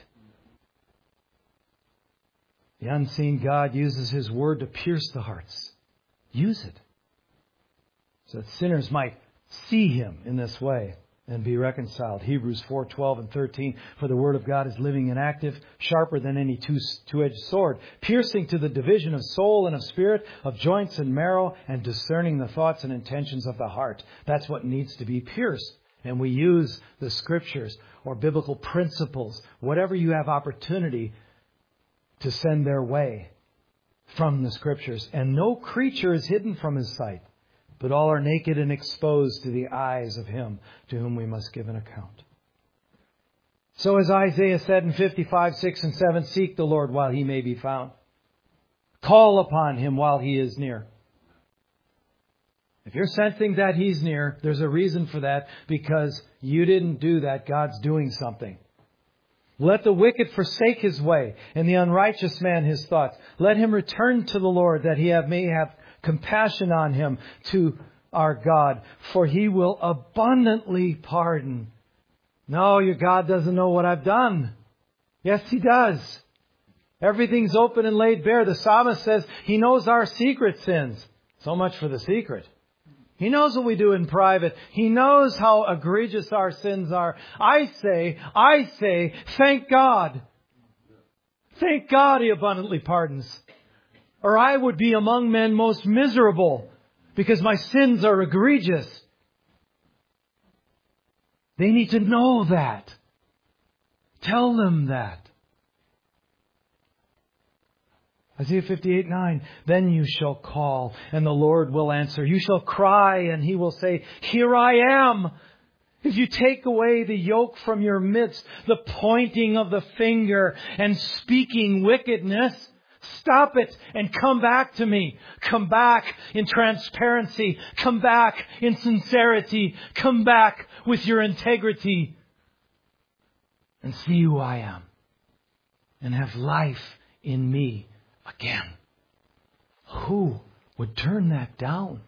The unseen God uses His Word to pierce the hearts. Use it. So that sinners might see Him in this way and be reconciled. Hebrews four twelve and thirteen. For the Word of God is living and active, sharper than any two, two-edged sword, piercing to the division of soul and of spirit, of joints and marrow, and discerning the thoughts and intentions of the heart. That's what needs to be pierced. And we use the Scriptures or biblical principles, whatever you have opportunity to send their way from the Scriptures. And no creature is hidden from His sight, but all are naked and exposed to the eyes of Him to whom we must give an account. So as Isaiah said in fifty-five, six and seven, seek the Lord while He may be found. Call upon Him while He is near. If you're sensing that He's near, there's a reason for that, because you didn't do that. God's doing something. Let the wicked forsake his way, and the unrighteous man his thoughts. Let him return to the Lord, that He have, may have compassion on him, to our God, for He will abundantly pardon. No, your God doesn't know what I've done. Yes, He does. Everything's open and laid bare. The psalmist says He knows our secret sins. So much for the secret. He knows what we do in private. He knows how egregious our sins are. I say, I say, thank God. Thank God He abundantly pardons. Or I would be among men most miserable, because my sins are egregious. They need to know that. Tell them that. Isaiah fifty-eight nine, then you shall call, and the Lord will answer. You shall cry, and He will say, here I am. If you take away the yoke from your midst, the pointing of the finger and speaking wickedness, stop it and come back to me. Come back in transparency. Come back in sincerity. Come back with your integrity. And see who I am. And have life in me again. Who would turn that down?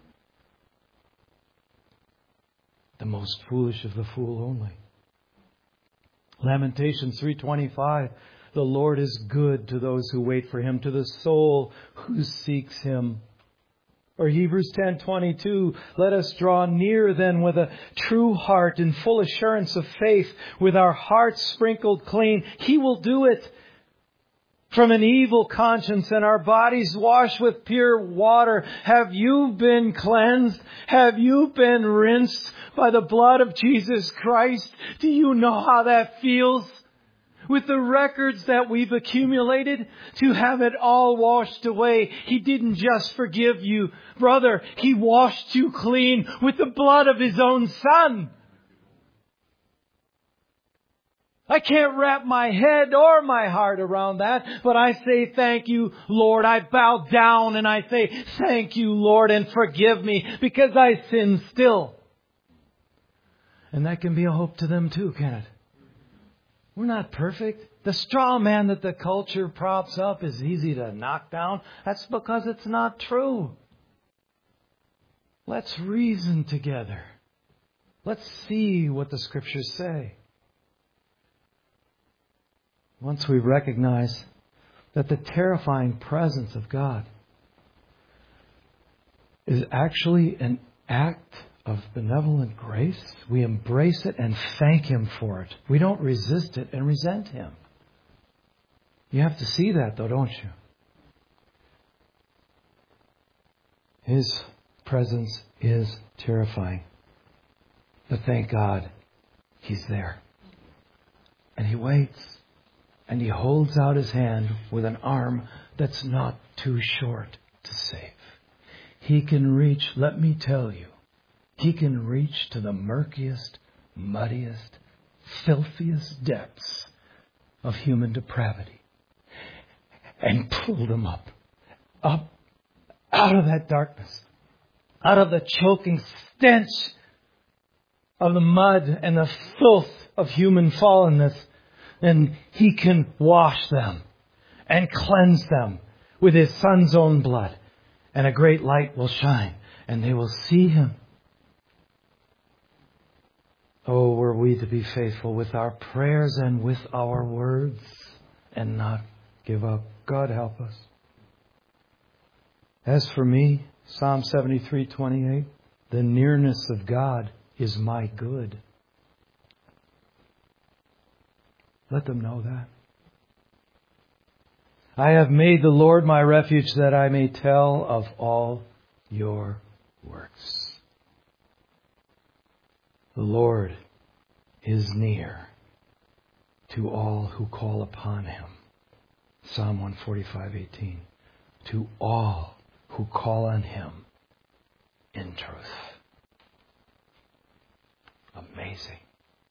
The most foolish of the fool only. Lamentations three twenty-five. The Lord is good to those who wait for Him, to the soul who seeks Him. Or Hebrews ten twenty-two. Let us draw near then with a true heart and full assurance of faith, with our hearts sprinkled clean. He will do it. From an evil conscience, and our bodies washed with pure water. Have you been cleansed? Have you been rinsed by the blood of Jesus Christ? Do you know how that feels? With the records that we've accumulated, to have it all washed away. He didn't just forgive you, brother. He washed you clean with the blood of His own Son. I can't wrap my head or my heart around that, but I say thank you, Lord. I bow down and I say thank you, Lord, and forgive me, because I sin still. And that can be a hope to them too, can it? We're not perfect. The straw man that the culture props up is easy to knock down. That's because it's not true. Let's reason together. Let's see what the Scriptures say. Once we recognize that the terrifying presence of God is actually an act of benevolent grace, we embrace it and thank Him for it. We don't resist it and resent Him. You have to see that though, don't you? His presence is terrifying. But thank God He's there. And He waits. And He holds out His hand with an arm that's not too short to save. He can reach, let me tell you, He can reach to the murkiest, muddiest, filthiest depths of human depravity and pull them up, up out of that darkness, out of the choking stench of the mud and the filth of human fallenness. And He can wash them and cleanse them with His Son's own blood. And a great light will shine and they will see Him. Oh, were we to be faithful with our prayers and with our words and not give up. God help us. As for me, Psalm seventy-three twenty-eight, the nearness of God is my good. Let them know that. I have made the Lord my refuge, that I may tell of all your works. The Lord is near to all who call upon Him. Psalm one forty-five eighteen. To all who call on Him in truth. Amazing.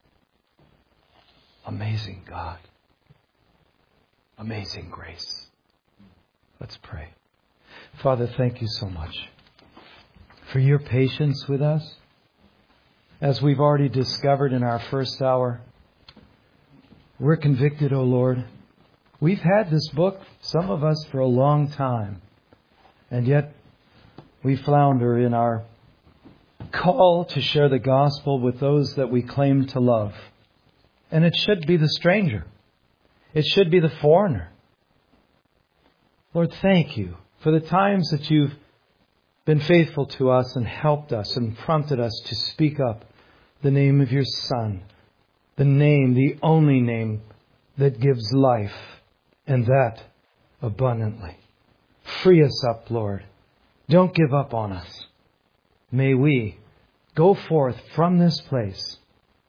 Amazing God. Amazing grace. Let's pray. Father, thank You so much for your patience with us. As we've already discovered in our first hour, we're convicted, O Lord. We've had this book, some of us, for a long time. And yet we flounder in our call to share the gospel with those that we claim to love. And it should be the stranger. It should be the foreigner. Lord, thank you for the times that you've been faithful to us and helped us and prompted us to speak up the name of your Son, the name, the only name that gives life, and that abundantly. Free us up, Lord. Don't give up on us. May we go forth from this place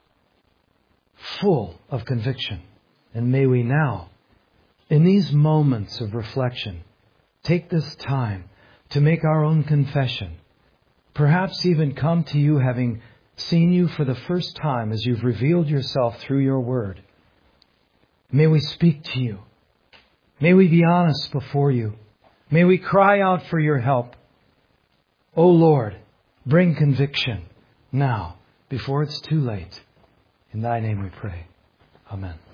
full of conviction. And may we now, in these moments of reflection, take this time to make our own confession. Perhaps even come to you having seen you for the first time as you've revealed yourself through your word. May we speak to you. May we be honest before you. May we cry out for your help. O Lord, bring conviction now before it's too late. In thy name we pray. Amen.